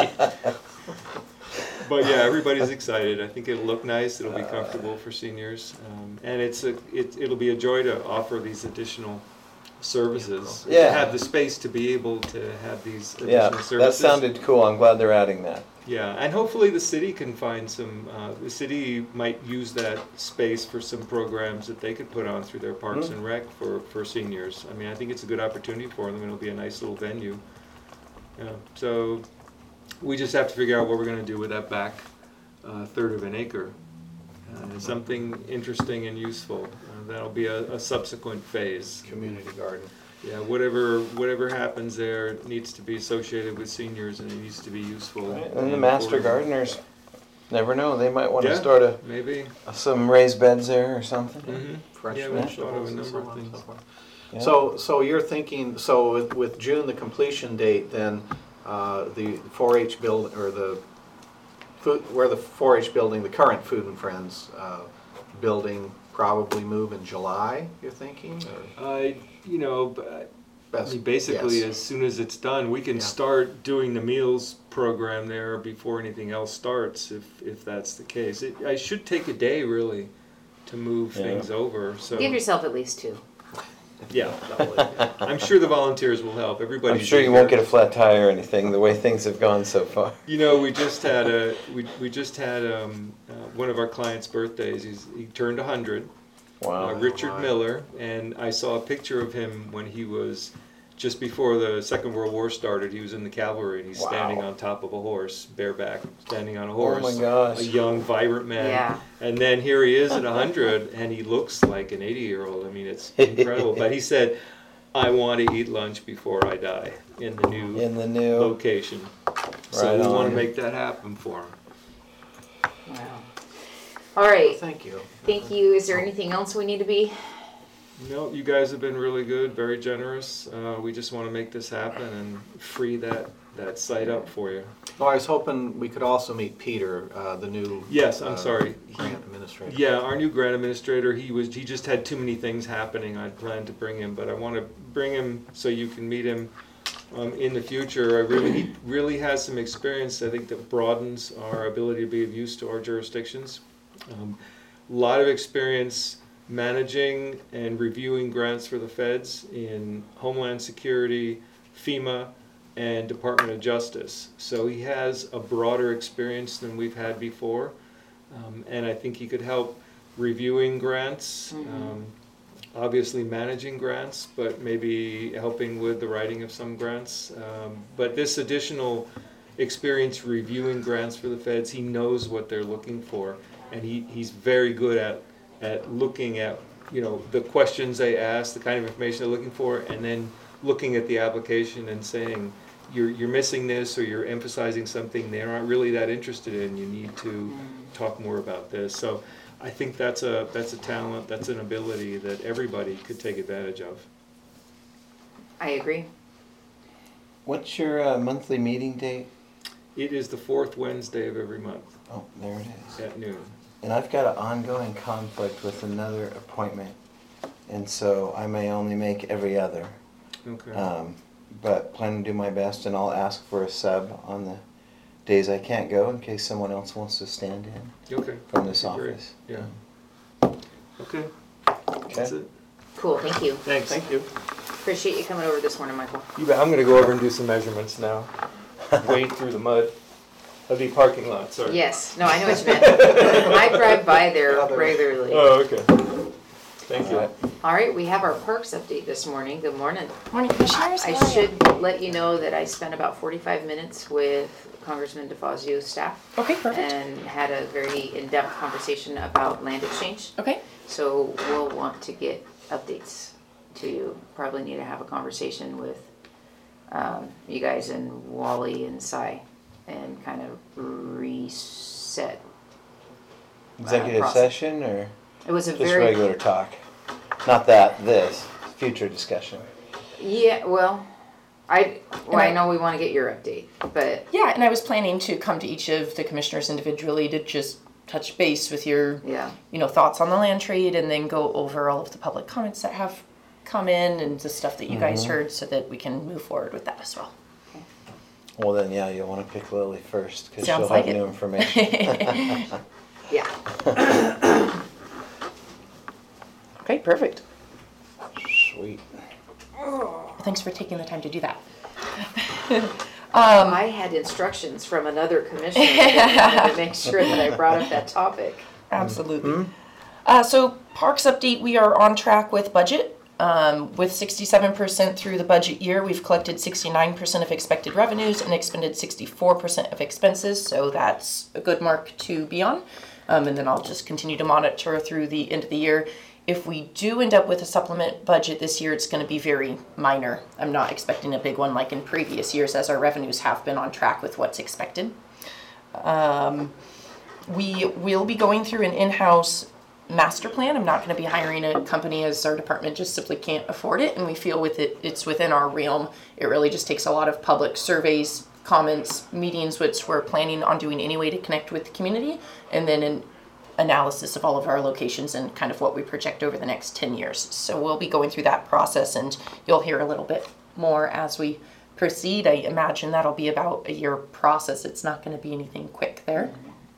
But yeah, everybody's excited. I think it'll look nice. It'll be comfortable for seniors, um, and it's a it, it'll be a joy to offer these additional services. Yeah. To have the space to be able to have these additional Yeah, services. that sounded cool. I'm glad they're adding that. Yeah, and hopefully the city can find some. Uh, the city might use that space for some programs that they could put on through their Parks Mm. and Rec for for seniors. I mean, I think it's a good opportunity for them. It'll be a nice little venue. Yeah, so we just have to figure out what we're going to do with that back uh, third of an acre. Uh, something interesting and useful. Uh, that'll be a, a subsequent phase. Community garden. Yeah, whatever whatever happens there needs to be associated with seniors, and it needs to be useful. And the master affordable. gardeners, never know. They might want to Yeah. start a Maybe. some raised beds there or something. Mm-hmm. Fresh Yeah, we've thought vegetables of a and so number of on and so things. forth. Yeah. So, so you're thinking, so with, with June, the completion date, then uh, the four H build, or the, food, where the four H building, the current Food and Friends uh, building probably move in July, you're thinking? or Uh, you know, b- I best mean, basically, guess? as soon as it's done, we can Yeah. start doing the meals program there before anything else starts, if if that's the case. It, I should take a day really to move Yeah. things over. So Give yourself at least two. yeah, I'm sure the volunteers will help. Everybody. I'm sure you won't get a flat tire or anything. The way things have gone so far. You know, we just had a we we just had um, uh, one of our clients' birthdays. He's he turned one hundred. Wow. Uh, Richard my. Miller, and I saw a picture of him when he was just before the Second World War started. He was in the cavalry, and he's Wow. standing on top of a horse, bareback, standing on a Oh horse. my gosh. A young, vibrant man. Yeah. And then here he is at one hundred, and he looks like an eighty-year-old. I mean, it's incredible. But he said, "I want to eat lunch before I die in the new In the new. location." So Right we want on. to make that happen for him. Wow. All right. Thank you. Thank you. Is there anything else we need to be? No, you guys have been really good, very generous. Uh, we just want to make this happen and free that, that site up for you. Oh, I was hoping we could also meet Peter, uh, the new. Yes, I'm uh, sorry. Grant administrator. Yeah, our new grant administrator, he was, he just had too many things happening. I'd planned to bring him, but I want to bring him so you can meet him um, in the future. I really, he really has some experience, I think, that broadens our ability to be of use to our jurisdictions. Um, lot of experience managing and reviewing grants for the feds in Homeland Security, FEMA, and Department of Justice. So he has a broader experience than we've had before. Um, and I think he could help reviewing grants, um, obviously managing grants, but maybe helping with the writing of some grants. Um, but this additional experience reviewing grants for the feds, he knows what they're looking for, and he, he's very good at at looking at, you know, the questions they ask, the kind of information they're looking for, and then looking at the application and saying, you're you're missing this, or you're emphasizing something they're not really that interested in. You need to talk more about this. So I think that's a, that's a talent, that's an ability that everybody could take advantage of. I agree. What's your uh, monthly meeting date? It is the fourth Wednesday of every month Oh, there it is. at noon. And I've got an ongoing conflict with another appointment, and so I may only make every other. Okay. Um, but plan to do my best, and I'll ask for a sub on the days I can't go in case someone else wants to stand in Okay. from this That'd be great. office. Yeah. Okay. That's Okay. it. Cool, thank you. Thanks. Thank you. Appreciate you coming over this morning, Michael. You bet. I'm gonna go over and do some measurements now. Wade through the mud of the parking lot, sorry. Yes, no, I know what you meant. I drive by there regularly. Oh, okay. Thank you. Alright. All right, we have our parks update this morning. Good morning. Morning, Commissioners. I How are you? should let you know that I spent about forty-five minutes with Congressman DeFazio's staff Okay, perfect. and had a very in-depth conversation about land exchange. Okay. So we'll want to get updates to you. Probably need to have a conversation with um, you guys and Wally and Cy and kind of reset. Executive process. session or It was a just very regular talk? Not that, this, future discussion. yeah. Well, I well I I- know we want to get your update, but Yeah, and I was planning to come to each of the commissioners individually to just touch base with your, yeah. you know, thoughts on the land trade, and then go over all of the public comments that have come in and the stuff that you guys Mhm. heard, so that we can move forward with that as well. Well then, yeah, you'll want to pick Lily first because she'll Sounds have like it. new information. Yeah. Okay, perfect. Sweet. Thanks for taking the time to do that. Um, I had instructions from another commissioner that wanted to make sure that I brought up that topic. Absolutely. Uh, so Parks update, we are on track with budget. Um, with sixty-seven percent through the budget year, we've collected sixty-nine percent of expected revenues and expended sixty-four percent of expenses, so that's a good mark to be on. Um, and then I'll just continue to monitor through the end of the year. If we do end up with a supplement budget this year, it's going to be very minor. I'm not expecting a big one like in previous years, as our revenues have been on track with what's expected. Um, we will be going through an in-house master plan. I'm not going to be hiring a company, as our department just simply can't afford it, and we feel with it, it's within our realm. It really just takes a lot of public surveys, comments, meetings, which we're planning on doing anyway to connect with the community, and then an analysis of all of our locations and kind of what we project over the next ten years. So we'll be going through that process, and you'll hear a little bit more as we proceed. I imagine that'll be about a year process. It's not going to be anything quick there.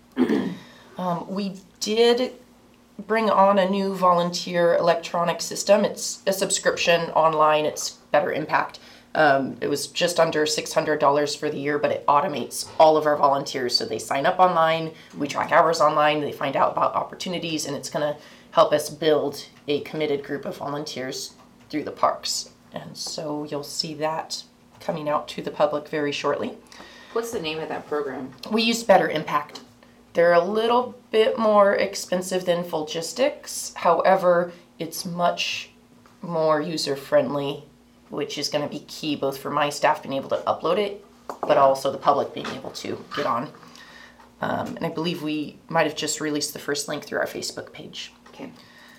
um, we did bring on a new volunteer electronic system. It's a subscription online. It's Better Impact. Um, it was just under six hundred dollars for the year, but it automates all of our volunteers. So they sign up online, we track hours online, they find out about opportunities, and it's going to help us build a committed group of volunteers through the parks. And so you'll see that coming out to the public very shortly. What's the name of that program? We use Better Impact. They're a little bit more expensive than Fulgistics. However, it's much more user-friendly, which is going to be key both for my staff being able to upload it, but also the public being able to get on. Um, and I believe we might have just released the first link through our Facebook page. Okay.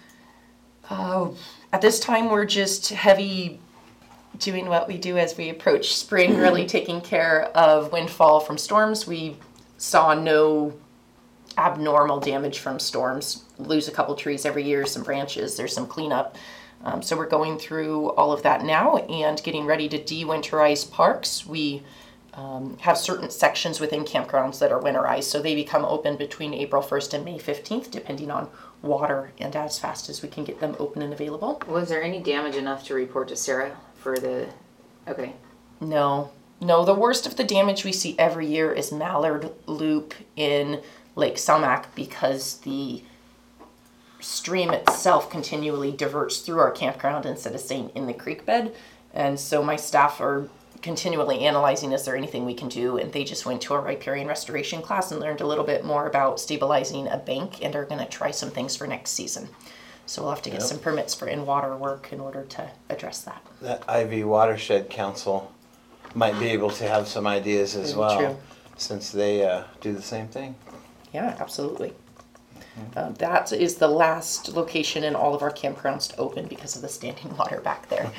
Uh, at this time, we're just heavy doing what we do as we approach spring, really taking care of windfall from storms. We saw no abnormal damage from storms. Lose a couple trees every year, some branches, there's some cleanup. Um, so we're going through all of that now and getting ready to de-winterize parks. We um, have certain sections within campgrounds that are winterized, so they become open between April first and May fifteenth, depending on water and as fast as we can get them open and available. Was there any damage enough to report to Sarah for the, okay. No, no, the worst of the damage we see every year is mallard loop in Lake Sumac, because the stream itself continually diverts through our campground instead of staying in the creek bed. And so my staff are continually analyzing, is there anything we can do? And they just went to a riparian restoration class and learned a little bit more about stabilizing a bank, and are going to try some things for next season. So we'll have to get Yep. some permits for in-water work in order to address that. That I V Watershed Council might be able to have some ideas as Very well, true. since they uh, do the same thing. Yeah, absolutely. Uh, that is the last location in all of our campgrounds to open because of the standing water back there.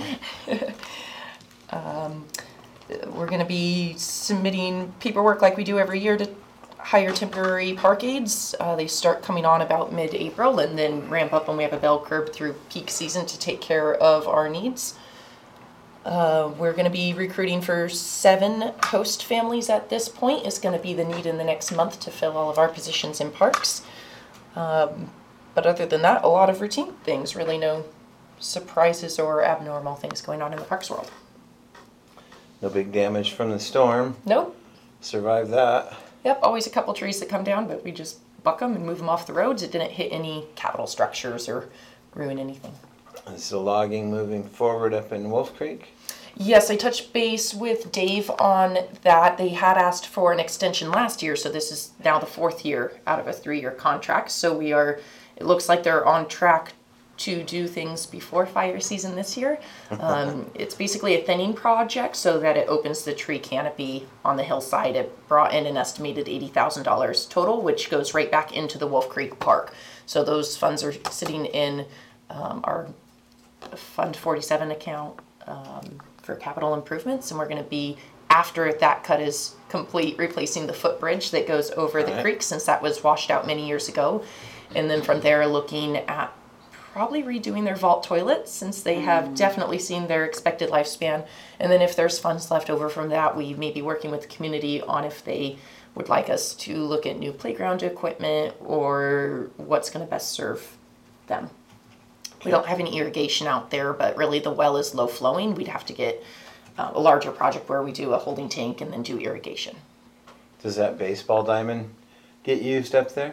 um, we're going to be submitting paperwork like we do every year to hire temporary park aides. Uh, they start coming on about mid-April and then ramp up when we have a bell curve through peak season to take care of our needs. Uh, we're going to be recruiting for seven host families at this point. It's going to be the need in the next month to fill all of our positions in parks. Um, but other than that, a lot of routine things, really no surprises or abnormal things going on in the parks world. No big damage from the storm. Nope. Survived that. Yep, always a couple trees that come down, but we just buck them and move them off the roads. It didn't hit any capital structures or ruin anything. Is the logging moving forward up in Wolf Creek? Yes, I touched base with Dave on that. They had asked for an extension last year, so this is now the fourth year out of a three-year contract. So we are, it looks like they're on track to do things before fire season this year. Um, it's basically a thinning project so that it opens the tree canopy on the hillside. It brought in an estimated eighty thousand dollars total, which goes right back into the Wolf Creek Park. So those funds are sitting in um, our Fund forty-seven account um, for capital improvements, and we're going to be, after that cut is complete, replacing the footbridge that goes over the Right. creek, since that was washed out many years ago. And then from there, looking at probably redoing their vault toilets, since they have definitely seen their expected lifespan. And then if there's funds left over from that, we may be working with the community on if they would like us to look at new playground equipment or what's going to best serve them. We don't have any irrigation out there, but really the well is low flowing. We'd have to get uh, a larger project where we do a holding tank and then do irrigation. Does that baseball diamond get used up there?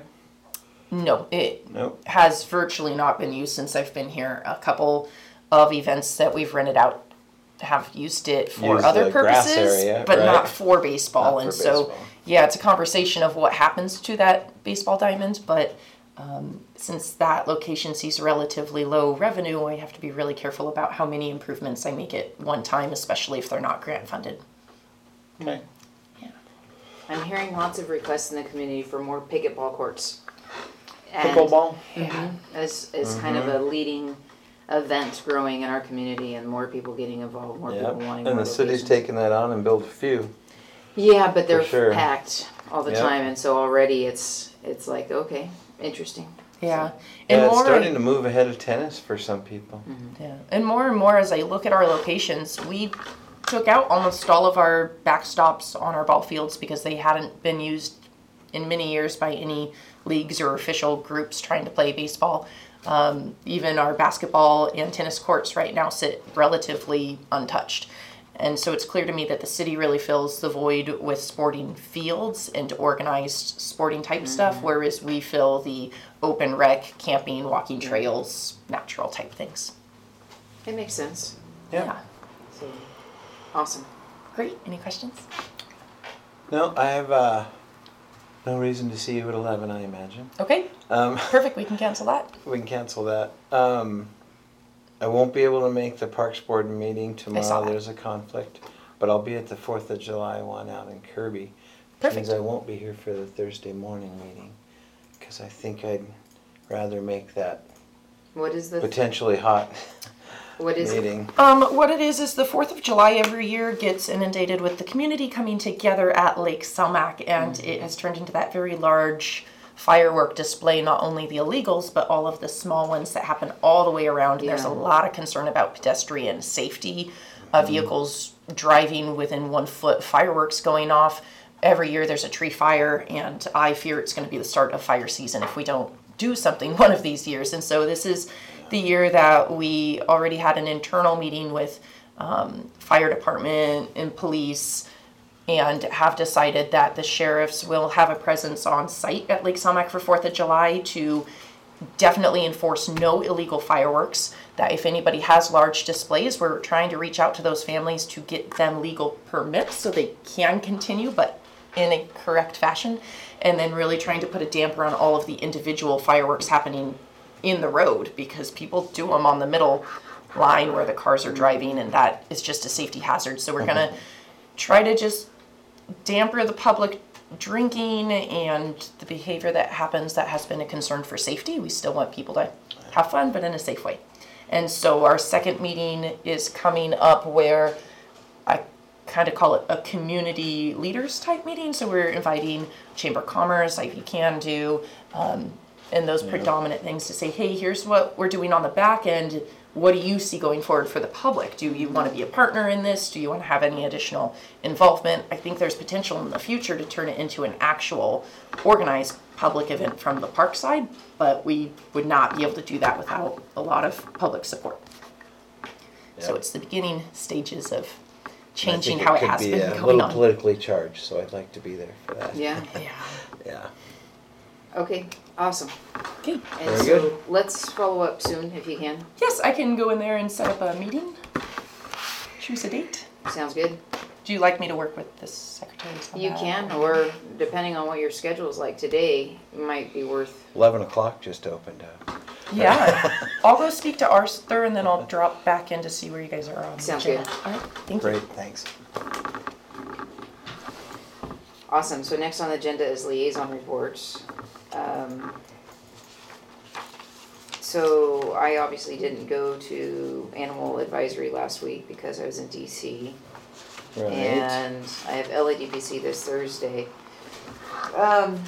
No, it Nope. has virtually not been used since I've been here. A couple of events that we've rented out have used it for Use other the grass purposes, area, but right? not for baseball. Not and for so, baseball. yeah, it's a conversation of what happens to that baseball diamond, but Um, since that location sees relatively low revenue, I have to be really careful about how many improvements I make at one time, especially if they're not grant funded. Okay. Yeah. I'm hearing lots of requests in the community for more pickleball courts. And- Pickleball? Yeah, as, as kind of a leading event growing in our community and more people getting involved, more people Yep. wanting more And the city's locations. taking that on and built a few. Yeah, but they're sure. packed all the Yep. time, and so already it's, it's like, okay, interesting. Yeah. And Yeah, it's more, starting to move ahead of tennis for some people. yeah. And more and more as I look at our locations, we took out almost all of our backstops on our ball fields because they hadn't been used in many years by any leagues or official groups trying to play baseball. Um, even our basketball and tennis courts right now sit relatively untouched. And so it's clear to me that the city really fills the void with sporting fields and organized sporting type Mm-hmm. stuff, whereas we fill the open rec, camping, walking trails, natural type things. It makes sense. Yeah. So, awesome. Great. Any questions? No, I have uh, no reason to see you at eleven, I imagine. Okay. Um, Perfect. We can cancel that. we can cancel that. Um, I won't be able to make the Parks Board meeting saw tomorrow. that. There's a conflict. But I'll be at the fourth of July one out in Kirby. Which means Perfect. I won't be here for the Thursday morning meeting. Because I think I'd rather make that What is the, potentially hot what is it? meeting. Um, what it is is the fourth of July every year gets inundated with the community coming together at Lake Selmac, and it has turned into that very large firework display, not only the illegals, but all of the small ones that happen all the way around. And there's a Yeah. lot of concern about pedestrian safety, uh, vehicles driving within one foot, fireworks going off. Every year there's a tree fire, and I fear it's going to be the start of fire season if we don't do something one of these years. And so this is the year that we already had an internal meeting with um, fire department and police, and have decided that the sheriffs will have a presence on site at Lake Selmac for fourth of July to definitely enforce no illegal fireworks. That if anybody has large displays, we're trying to reach out to those families to get them legal permits so they can continue, but in a correct fashion. And then really trying to put a damper on all of the individual fireworks happening in the road, because people do them on the middle line where the cars are driving, and that is just a safety hazard. So we're gonna try to just damper the public drinking and the behavior that happens that has been a concern for safety. We still want people to have fun, but in a safe way. And so our second meeting is coming up where I kind of call it a community leaders type meeting. So we're inviting Chamber of Commerce, I V Can Do, um, and those predominant things to say, hey, here's what we're doing on the back end. What do you see going forward for the public? Do you want to be a partner in this? Do you want to have any additional involvement? I think there's potential in the future to turn it into an actual organized public event from the park side, but we would not be able to do that without a lot of public support. So Yeah. it's the beginning stages of I changing think how it could has be been a going little on. politically charged, so I'd like to be there for that. Yeah, Yeah. Yeah. okay, awesome. Okay. And Very so good. let's follow up soon if you can. Yes, I can go in there and set up a meeting. Choose a date. Sounds good. Do you like me to work with the secretaries on You that? can, or depending on what your schedule is like today, it might be worth, Eleven o'clock just opened up. Yeah. I'll go speak to Arthur and then I'll drop back in to see where you guys are on. the Sounds agenda. good. All right. Thank you. Great, thanks. awesome. So next on the agenda is liaison reports. Um, So I obviously didn't go to animal advisory last week because I was in D C. Right. And I have L A D P C this Thursday. Um,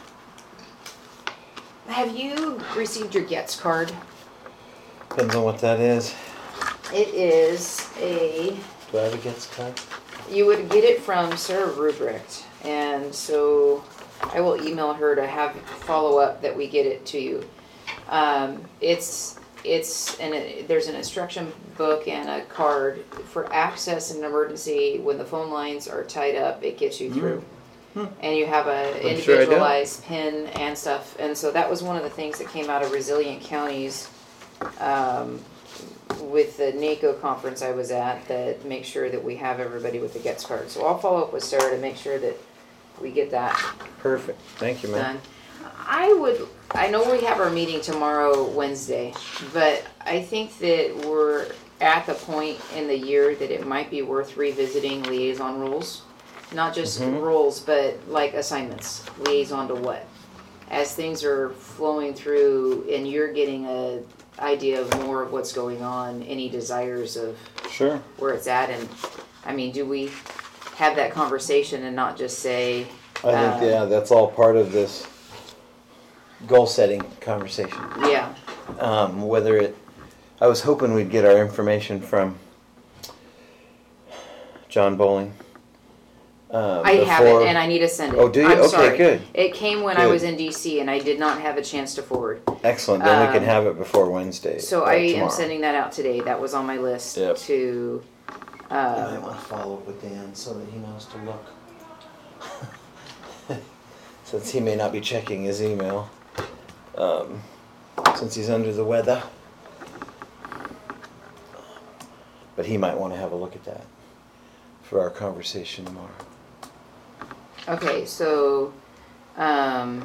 have you received your Gets card? Depends on what that is. It is a, Do I have a Gets card? you would get it from Sarah Rubricht. And so I will email her to have follow up that we get it to you. Um, it's, it's, and there's an instruction book and a card for access in an emergency. When the phone lines are tied up, it gets you through. And you have a I'm sure I do. individualized pin and stuff. And so that was one of the things that came out of Resilient Counties, um, with the NACO conference I was at, that make sure that we have everybody with the Gets card. So I'll follow up with Sarah to make sure that we get that Perfect. Thank you, man. done. I would, I know we have our meeting tomorrow, Wednesday, but I think that we're at the point in the year that it might be worth revisiting liaison rules. Not just Mhm. rules, but like assignments, liaison to what? As things are flowing through and you're getting a idea of more of what's going on, any desires of Sure. where it's at, and, I mean, do we have that conversation and not just say, I think, Uh, yeah, that's all part of this goal setting conversation. yeah, Um, whether it, I was hoping we'd get our information from John Bowling. Uh, I have before- it, and I need to send it. Oh, do you? I'm Okay, sorry. good. It came when I Good. was in D C, and I did not have a chance to forward. Excellent, then we can um, have it before Wednesday. So or I am tomorrow. sending that out today. That was on my list Yep. to, I might uh, want to follow up with Dan so that he knows to look. Since he may not be checking his email, um, since he's under the weather. But he might want to have a look at that for our conversation tomorrow. okay, so, um,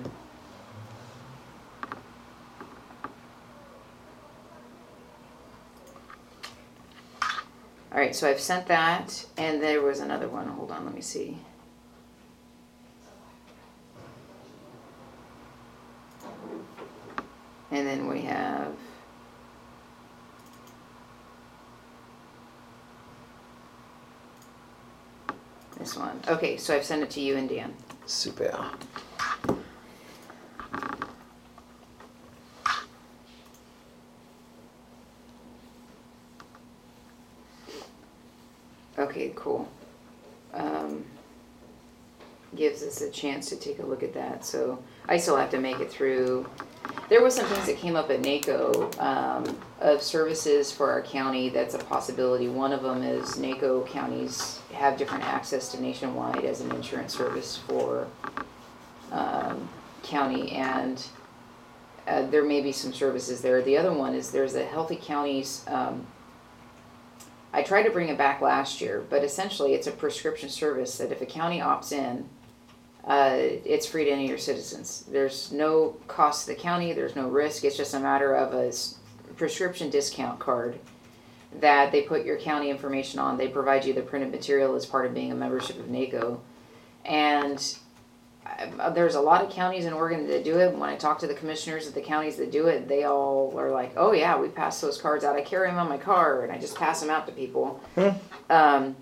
all right, so I've sent that, and there was another one. Hold on, let me see. And then we have, this one. Okay, so I've sent it to you and Dan. Super. Okay, cool. Um, gives us a chance to take a look at that. So I still have to make it through. There was some things that came up at NACO, um, of services for our county. That's a possibility. One of them is NACO counties have different access to Nationwide as an insurance service for, um, county, and uh, there may be some services there. The other one is there's a Healthy Counties, um, I tried to bring it back last year, but essentially it's a prescription service that if a county opts in, uh, it's free to any of your citizens. There's no cost to the county, there's no risk, it's just a matter of a s- prescription discount card that they put your county information on. They provide you the printed material as part of being a membership of NACO. And I, there's a lot of counties in Oregon that do it. When I talk to the commissioners of the counties that do it, they all are like, oh yeah, we pass those cards out. I carry them on my car and I just pass them out to people. Hmm. Um,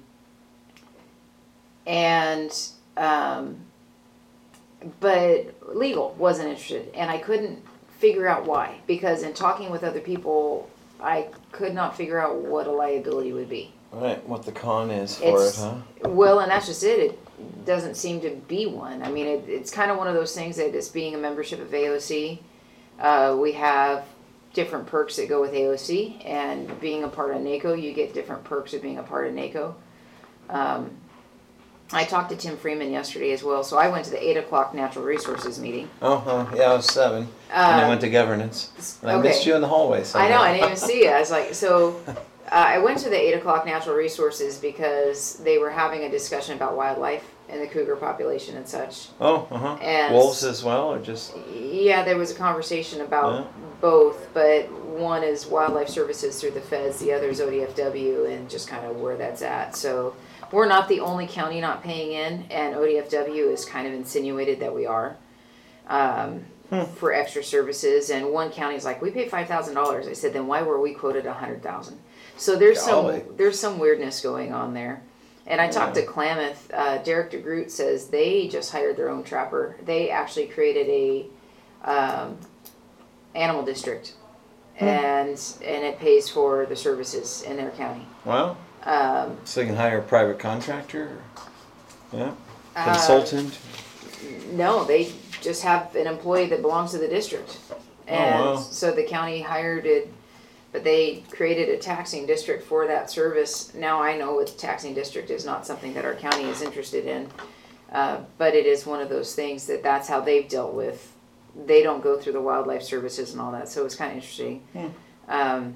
and, um, but legal wasn't interested, and I couldn't figure out why, because in talking with other people, I could not figure out what a liability would be. Right, what the con is for It's- it, huh? Well, and that's just it. It doesn't seem to be one. I mean, it, it's kind of one of those things that it's being a membership of A O C. Uh, we have different perks that go with A O C, and being a part of NACO, you get different perks of being a part of NACO. Um, I talked to Tim Freeman yesterday as well, so I went to the eight o'clock natural resources meeting. Oh, huh, yeah, I was seven, and I Uh, went to governance. And I okay. missed you in the hallway I somehow. know, I didn't even see it. I was like, so uh, I went to the eight o'clock natural resources because they were having a discussion about wildlife and the cougar population and such. Oh, uh-huh. And- Wolves as well, or just, Yeah, there was a conversation about Yeah. both, but one is wildlife services through the feds, the other is O D F W, and just kind of where that's at. So we're not the only county not paying in, and O D F W has kind of insinuated that we are. Um, for extra services, and one county is like, we pay five thousand dollars. I said, then why were we quoted a hundred thousand? So there's Golly. some there's some weirdness going on there. And I talked to Klamath. Uh, Derek DeGroot says they just hired their own trapper. They actually created a um, animal district, and and it pays for the services in their county. well, Um, so you can hire a private contractor? Or, yeah, uh, consultant? No, they just have an employee that belongs to the district. And wow. so the county hired it, but they created a taxing district for that service. Now I know a taxing district is not something that our county is interested in, uh, but it is one of those things that that's how they've dealt with. They don't go through the wildlife services and all that, so it's kind of interesting. Hmm. Um,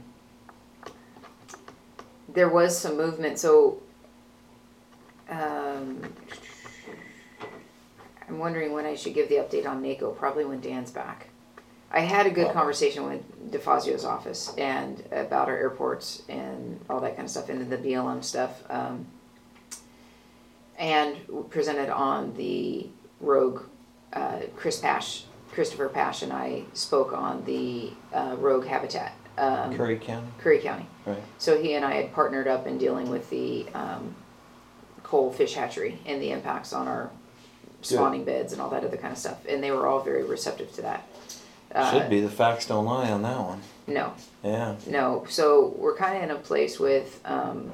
there was some movement, so um, I'm wondering when I should give the update on NACO, probably when Dan's back. I had a good conversation with DeFazio's office and about our airports and all that kind of stuff, and then the B L M stuff. Um, and presented on the Rogue, uh, Chris Pash, Christopher Pash and I spoke on the uh, Rogue Habitat. Um, Curry County? Curry County. Right. So he and I had partnered up in dealing with the um, coal fish hatchery and the impacts on our spawning beds and all that other kind of stuff. And they were all very receptive to that. Uh, Should be, the facts don't lie on that one. No, Yeah. no. So we're kind of in a place with, um,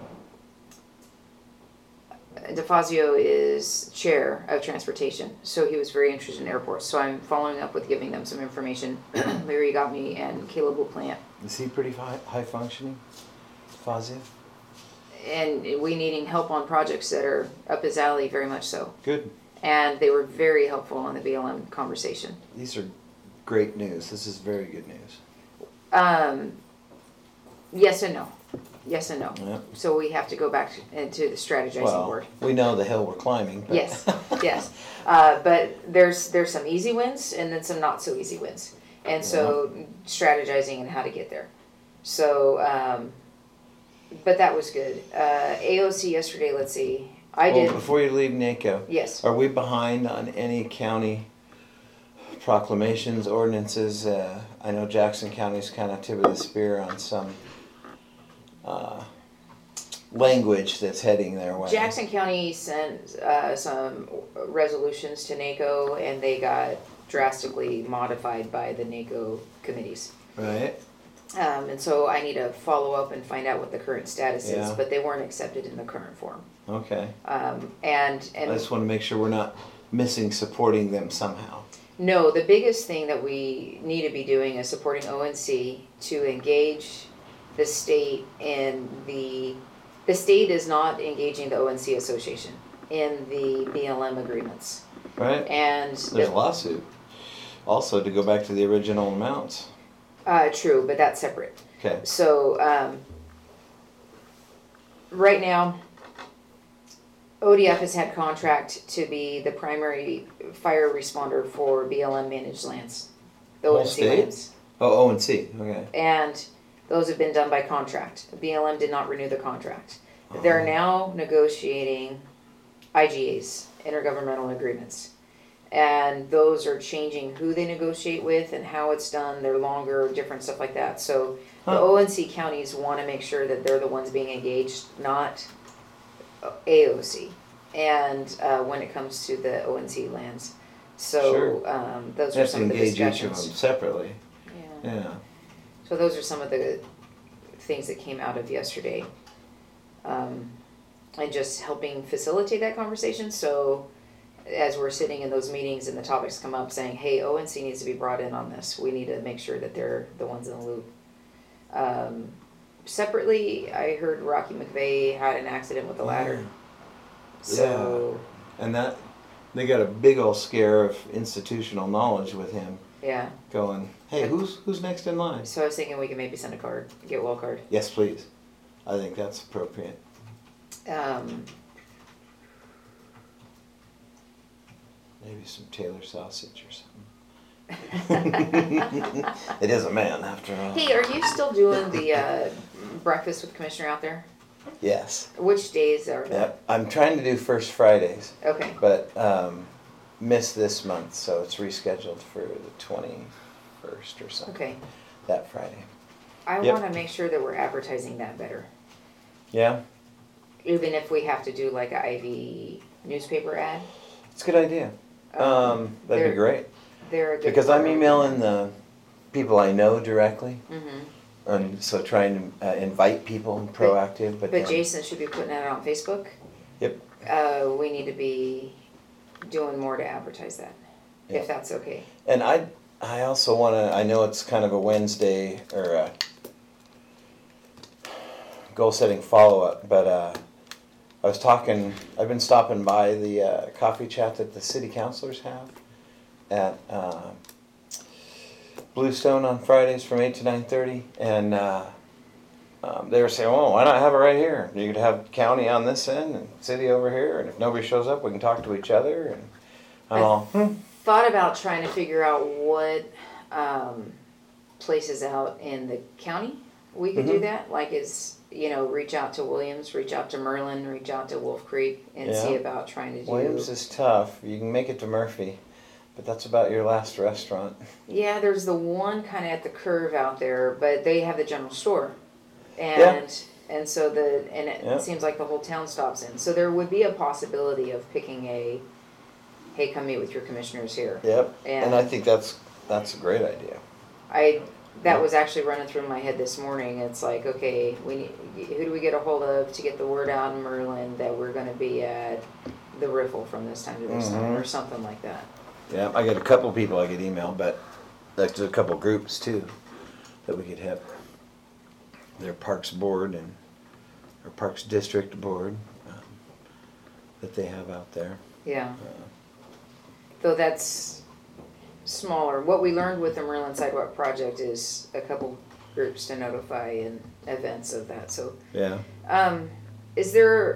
DeFazio is chair of transportation. So he was very interested in airports. So I'm following up with giving them some information. Larry got me and Caleb will plant. Is he pretty high, high functioning? Fazio? And we needing help on projects that are up his alley, very much so. Good. And they were very helpful in the B L M conversation. These are great news. This is very good news. Um, yes and no. Yes and no. Yep. So we have to go back into the strategizing Well, board. we know the hill we're climbing. But Yes, yes. Uh, but there's there's some easy wins and then some not so easy wins. And so strategizing and how to get there. So, um, but that was good. Uh, A O C yesterday, let's see. I well, did, before you leave NACO, yes. are we behind on any county proclamations, ordinances? Uh, I know Jackson County's kind of tip of the spear on some uh, language that's heading their way. Jackson County sent uh, some resolutions to NACO and they got drastically modified by the NACO committees. Right? Um, and so I need to follow up and find out what the current status is, Yeah. but they weren't accepted in the current form. Okay. Um, and I and just want to make sure we're not missing supporting them somehow. no, the biggest thing that we need to be doing is supporting O N C to engage the state in the, the state is not engaging the O N C Association in the B L M agreements. Right? And There's a lawsuit. Also, to go back to the original amounts. uh, true, but that's separate. Okay. So, um, right now, O D F has had contract to be the primary fire responder for B L M managed lands. The Whole O N C state? lands. Oh, O and C. Okay. And those have been done by contract. B L M did not renew the contract. They're now negotiating I G As, intergovernmental agreements. And those are changing who they negotiate with and how it's done. They're longer, different stuff like that. So the Huh. O N C counties want to make sure that they're the ones being engaged, not A O C. And uh, when it comes to the O N C lands. So Sure. um, those You are have to some of the engage each of them discussions. separately. Yeah. Yeah. So those are some of the things that came out of yesterday. Um, and just helping facilitate that conversation. So as we're sitting in those meetings and the topics come up saying, hey, O N C needs to be brought in on this. We need to make sure that they're the ones in the loop. Um, separately, I heard Rocky McVeigh had an accident with a ladder. So, And that, they got a big old scare of institutional knowledge with him yeah. going, hey, who's who's next in line? So I was thinking we could maybe send a card, get well card. Yes, please. I think that's appropriate. Um, Maybe some Taylor sausage or something. It is a man, after all. hey, are you still doing the uh, breakfast with Commissioner out there? Yes. Which days are they? Yep. I'm trying to do First Fridays, Okay. but um, missed this month, so it's rescheduled for the twenty-first or something. Okay. That Friday. I Yep. want to make sure that we're advertising that better. Yeah, Even if we have to do like a I V newspaper ad. it's a good idea. Um, that'd be they're- great. They're a good Because I'm partner. emailing the people I know directly, Mhm. and so trying to uh, invite people and proactive. But, But then- Jason should be putting it on Facebook. Yep. Uh, we need to be doing more to advertise that, Yeah. if that's okay. And I, I also want to. I know it's kind of a Wednesday or a goal setting follow up, but uh, I was talking. I've been stopping by the uh, coffee chat that the city councilors have at uh, Bluestone on Fridays from eight to nine thirty, and uh, um, they were saying, "Oh, why not have it right here? You could have county on this end and city over here, and if nobody shows up, we can talk to each other." And I'm all, hmm. Thought about trying to figure out what um, places out in the county we could do Mhm. that. Like is, you know, reach out to Williams, reach out to Merlin, reach out to Wolf Creek and see Yeah. about trying to do. Williams is tough. You can make it to Murphy, but that's about your last restaurant. Yeah, there's the one kind of at the curve out there, but they have the general store. And and so the and it Yeah. seems like the whole town stops in. So there would be a possibility of picking a hey, come meet with your commissioners here. Yep. And- And I think that's that's a great idea. I that Yeah. was actually running through my head this morning. It's like, okay, we need, who do we get a hold of to get the word out in Merlin that we're going to be at the riffle from this time to this time Mhm. or something like that. Yeah, I got a couple people I could email, but like there's a couple groups too that we could have. Their Parks Board and or Parks District Board um, that they have out there. Yeah. Uh, Though that's smaller. What we learned with the Merlin Sidewalk Project is a couple groups to notify and events of that. So, yeah. um, is there?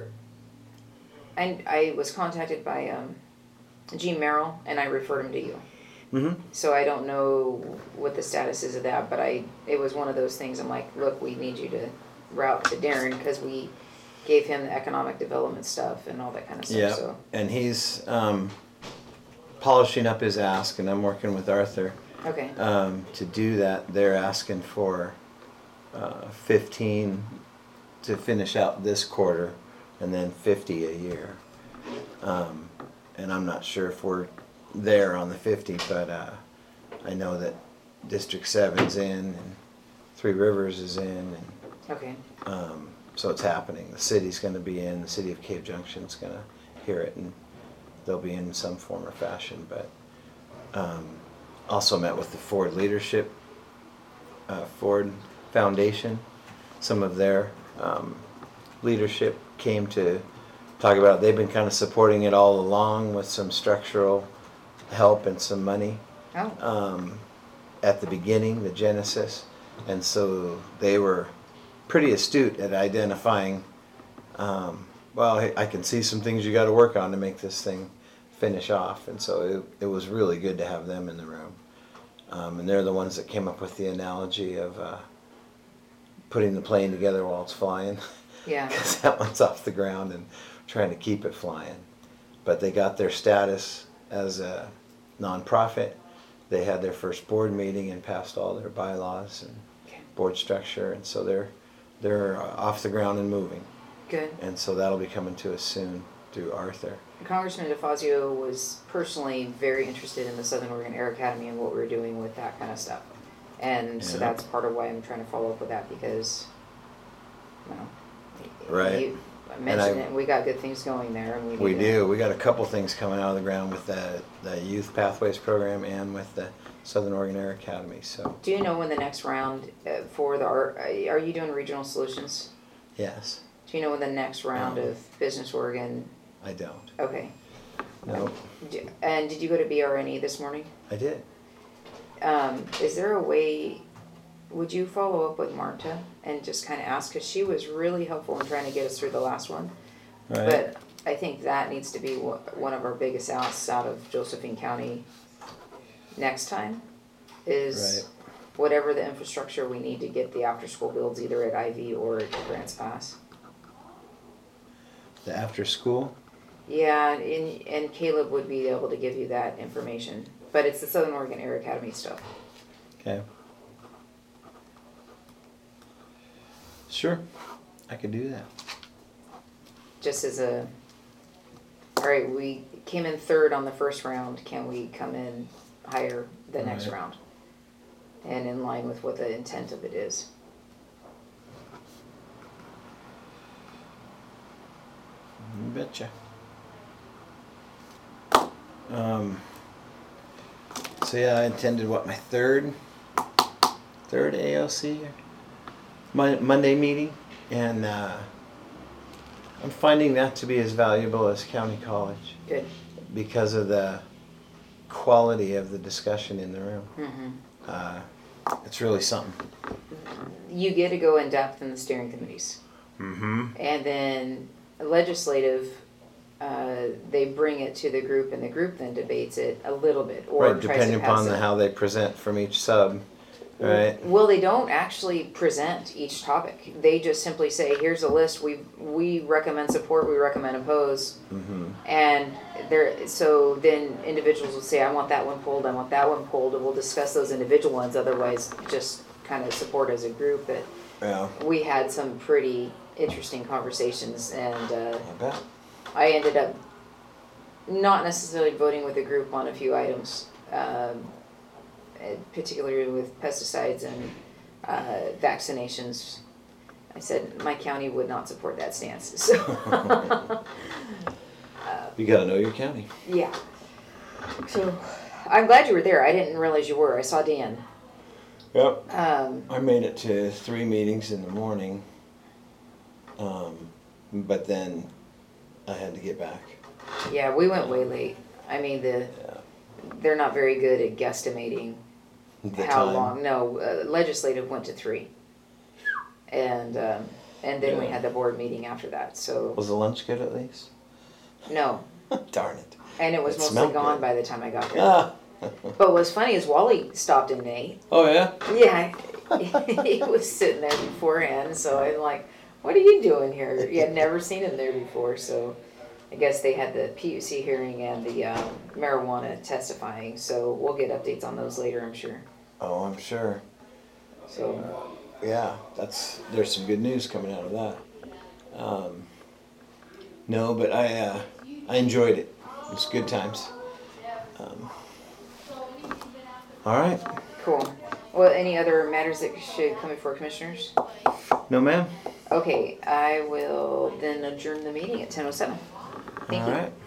I I was contacted by um, Gene Merrill, and I referred him to you. Mm-hmm. So I don't know what the status is of that, but I it was one of those things. I'm like, look, we need you to route to Darren because we gave him the economic development stuff and all that kind of stuff. Yeah. So And he's um, polishing up his ask, and I'm working with Arthur. okay, Um, to do that, they're asking for uh, fifteen to finish out this quarter, and then fifty a year. Um, and I'm not sure if we're there on the fifty, but uh, I know that District Seven's in, and Three Rivers is in, and okay, um, so it's happening. The city's going to be in. The city of Cave Junction's going to hear it, and they'll be in some form or fashion. But um, also met with the Ford leadership, uh, Ford Foundation. Some of their um, leadership came to talk about. They've been kind of supporting it all along with some structural help and some money oh, um, at the beginning, the genesis, and so they were pretty astute at identifying. Um, well, hey, I can see some things you got to work on to make this thing finish off, and so it, it was really good to have them in the room. Um, and they're the ones that came up with the analogy of uh, putting the plane together while it's flying, yeah, because that one's off the ground and trying to keep it flying. But they got their status as a nonprofit. They had their first board meeting and passed all their bylaws and Okay. board structure, and so they're they're off the ground and moving. Good. And so that'll be coming to us soon through Arthur. Congressman DeFazio was personally very interested in the Southern Oregon Air Academy and what we were doing with that kind of stuff. And so Yeah. that's part of why I'm trying to follow up with that because, well, Right. you I mentioned I- it, and we got good things going there. And we We need to- do. We got a couple things coming out of the ground with the the Youth Pathways program and with the Southern Oregon Air Academy. So Do you know when the next round uh, for the, are are you doing regional solutions? yes, Do you know when the next round No. of Business Oregon, I don't. okay. No, D- And did you go to B R N E this morning? I did. Um, is there a way, would you follow up with Marta and just kind of ask, because she was really helpful in trying to get us through the last one. Right. But I think that needs to be wha- one of our biggest asks out of Josephine County next time, is Right. whatever the infrastructure we need to get the after-school builds either at I V or at Grants Pass. The after school. Yeah, and, and Caleb would be able to give you that information, but it's the Southern Oregon Air Academy stuff. Okay. Sure, I could do that. Just as a, all right, we came in third on the first round, can we come in higher the next Right. round? And in line with what the intent of it is. You betcha. Um, so yeah, I attended what, my third, third A L C Mon- Monday meeting, and uh, I'm finding that to be as valuable as county college Good. because of the quality of the discussion in the room. Mm-hmm. Uh, it's really something. You get to go in depth in the steering committees. Mm-hmm. And then legislative, uh, they bring it to the group and the group then debates it a little bit or Right, tries to depending pass upon it. the, how they present from each sub. Right. Well, they don't actually present each topic. They just simply say, here's a list, we, we recommend support, we recommend oppose. Mm-hmm. And there, so then individuals will say, I want that one pulled, I want that one pulled, and we'll discuss those individual ones, otherwise just kind of support as a group. But Yeah. we had some pretty interesting conversations, and uh, I bet. I ended up not necessarily voting with the group on a few items, um, eh, particularly with pesticides and uh, vaccinations. I said my county would not support that stance. So, You gotta know your county. yeah. So, I'm glad you were there. I didn't realize you were. I saw Dan. Yep. Um, I made it to three meetings in the morning, um, but then I had to get back. yeah, we went way late. I mean, the Yeah. they're not very good at guesstimating The how time. long. No, uh, legislative went to three, and um, and then we Yeah. had the board meeting after that. So Was the lunch good at least? no, Darn it. and it was It mostly smelled gone good. by the time I got there. Ah. But what's funny is Wally stopped in May. Oh yeah. Yeah, he was sitting there beforehand. So I'm like, "What are you doing here?" You had never seen him there before. So I guess they had the P U C hearing and the um, marijuana testifying. So we'll get updates on those later, I'm sure. Oh, I'm sure. So. Yeah, that's there's some good news coming out of that. Um, no, but I uh, I enjoyed it. It was good times. Um, all right. Cool. Well, any other matters that should come before commissioners? No, ma'am. Okay, I will then adjourn the meeting at ten oh seven. Thank All you. right.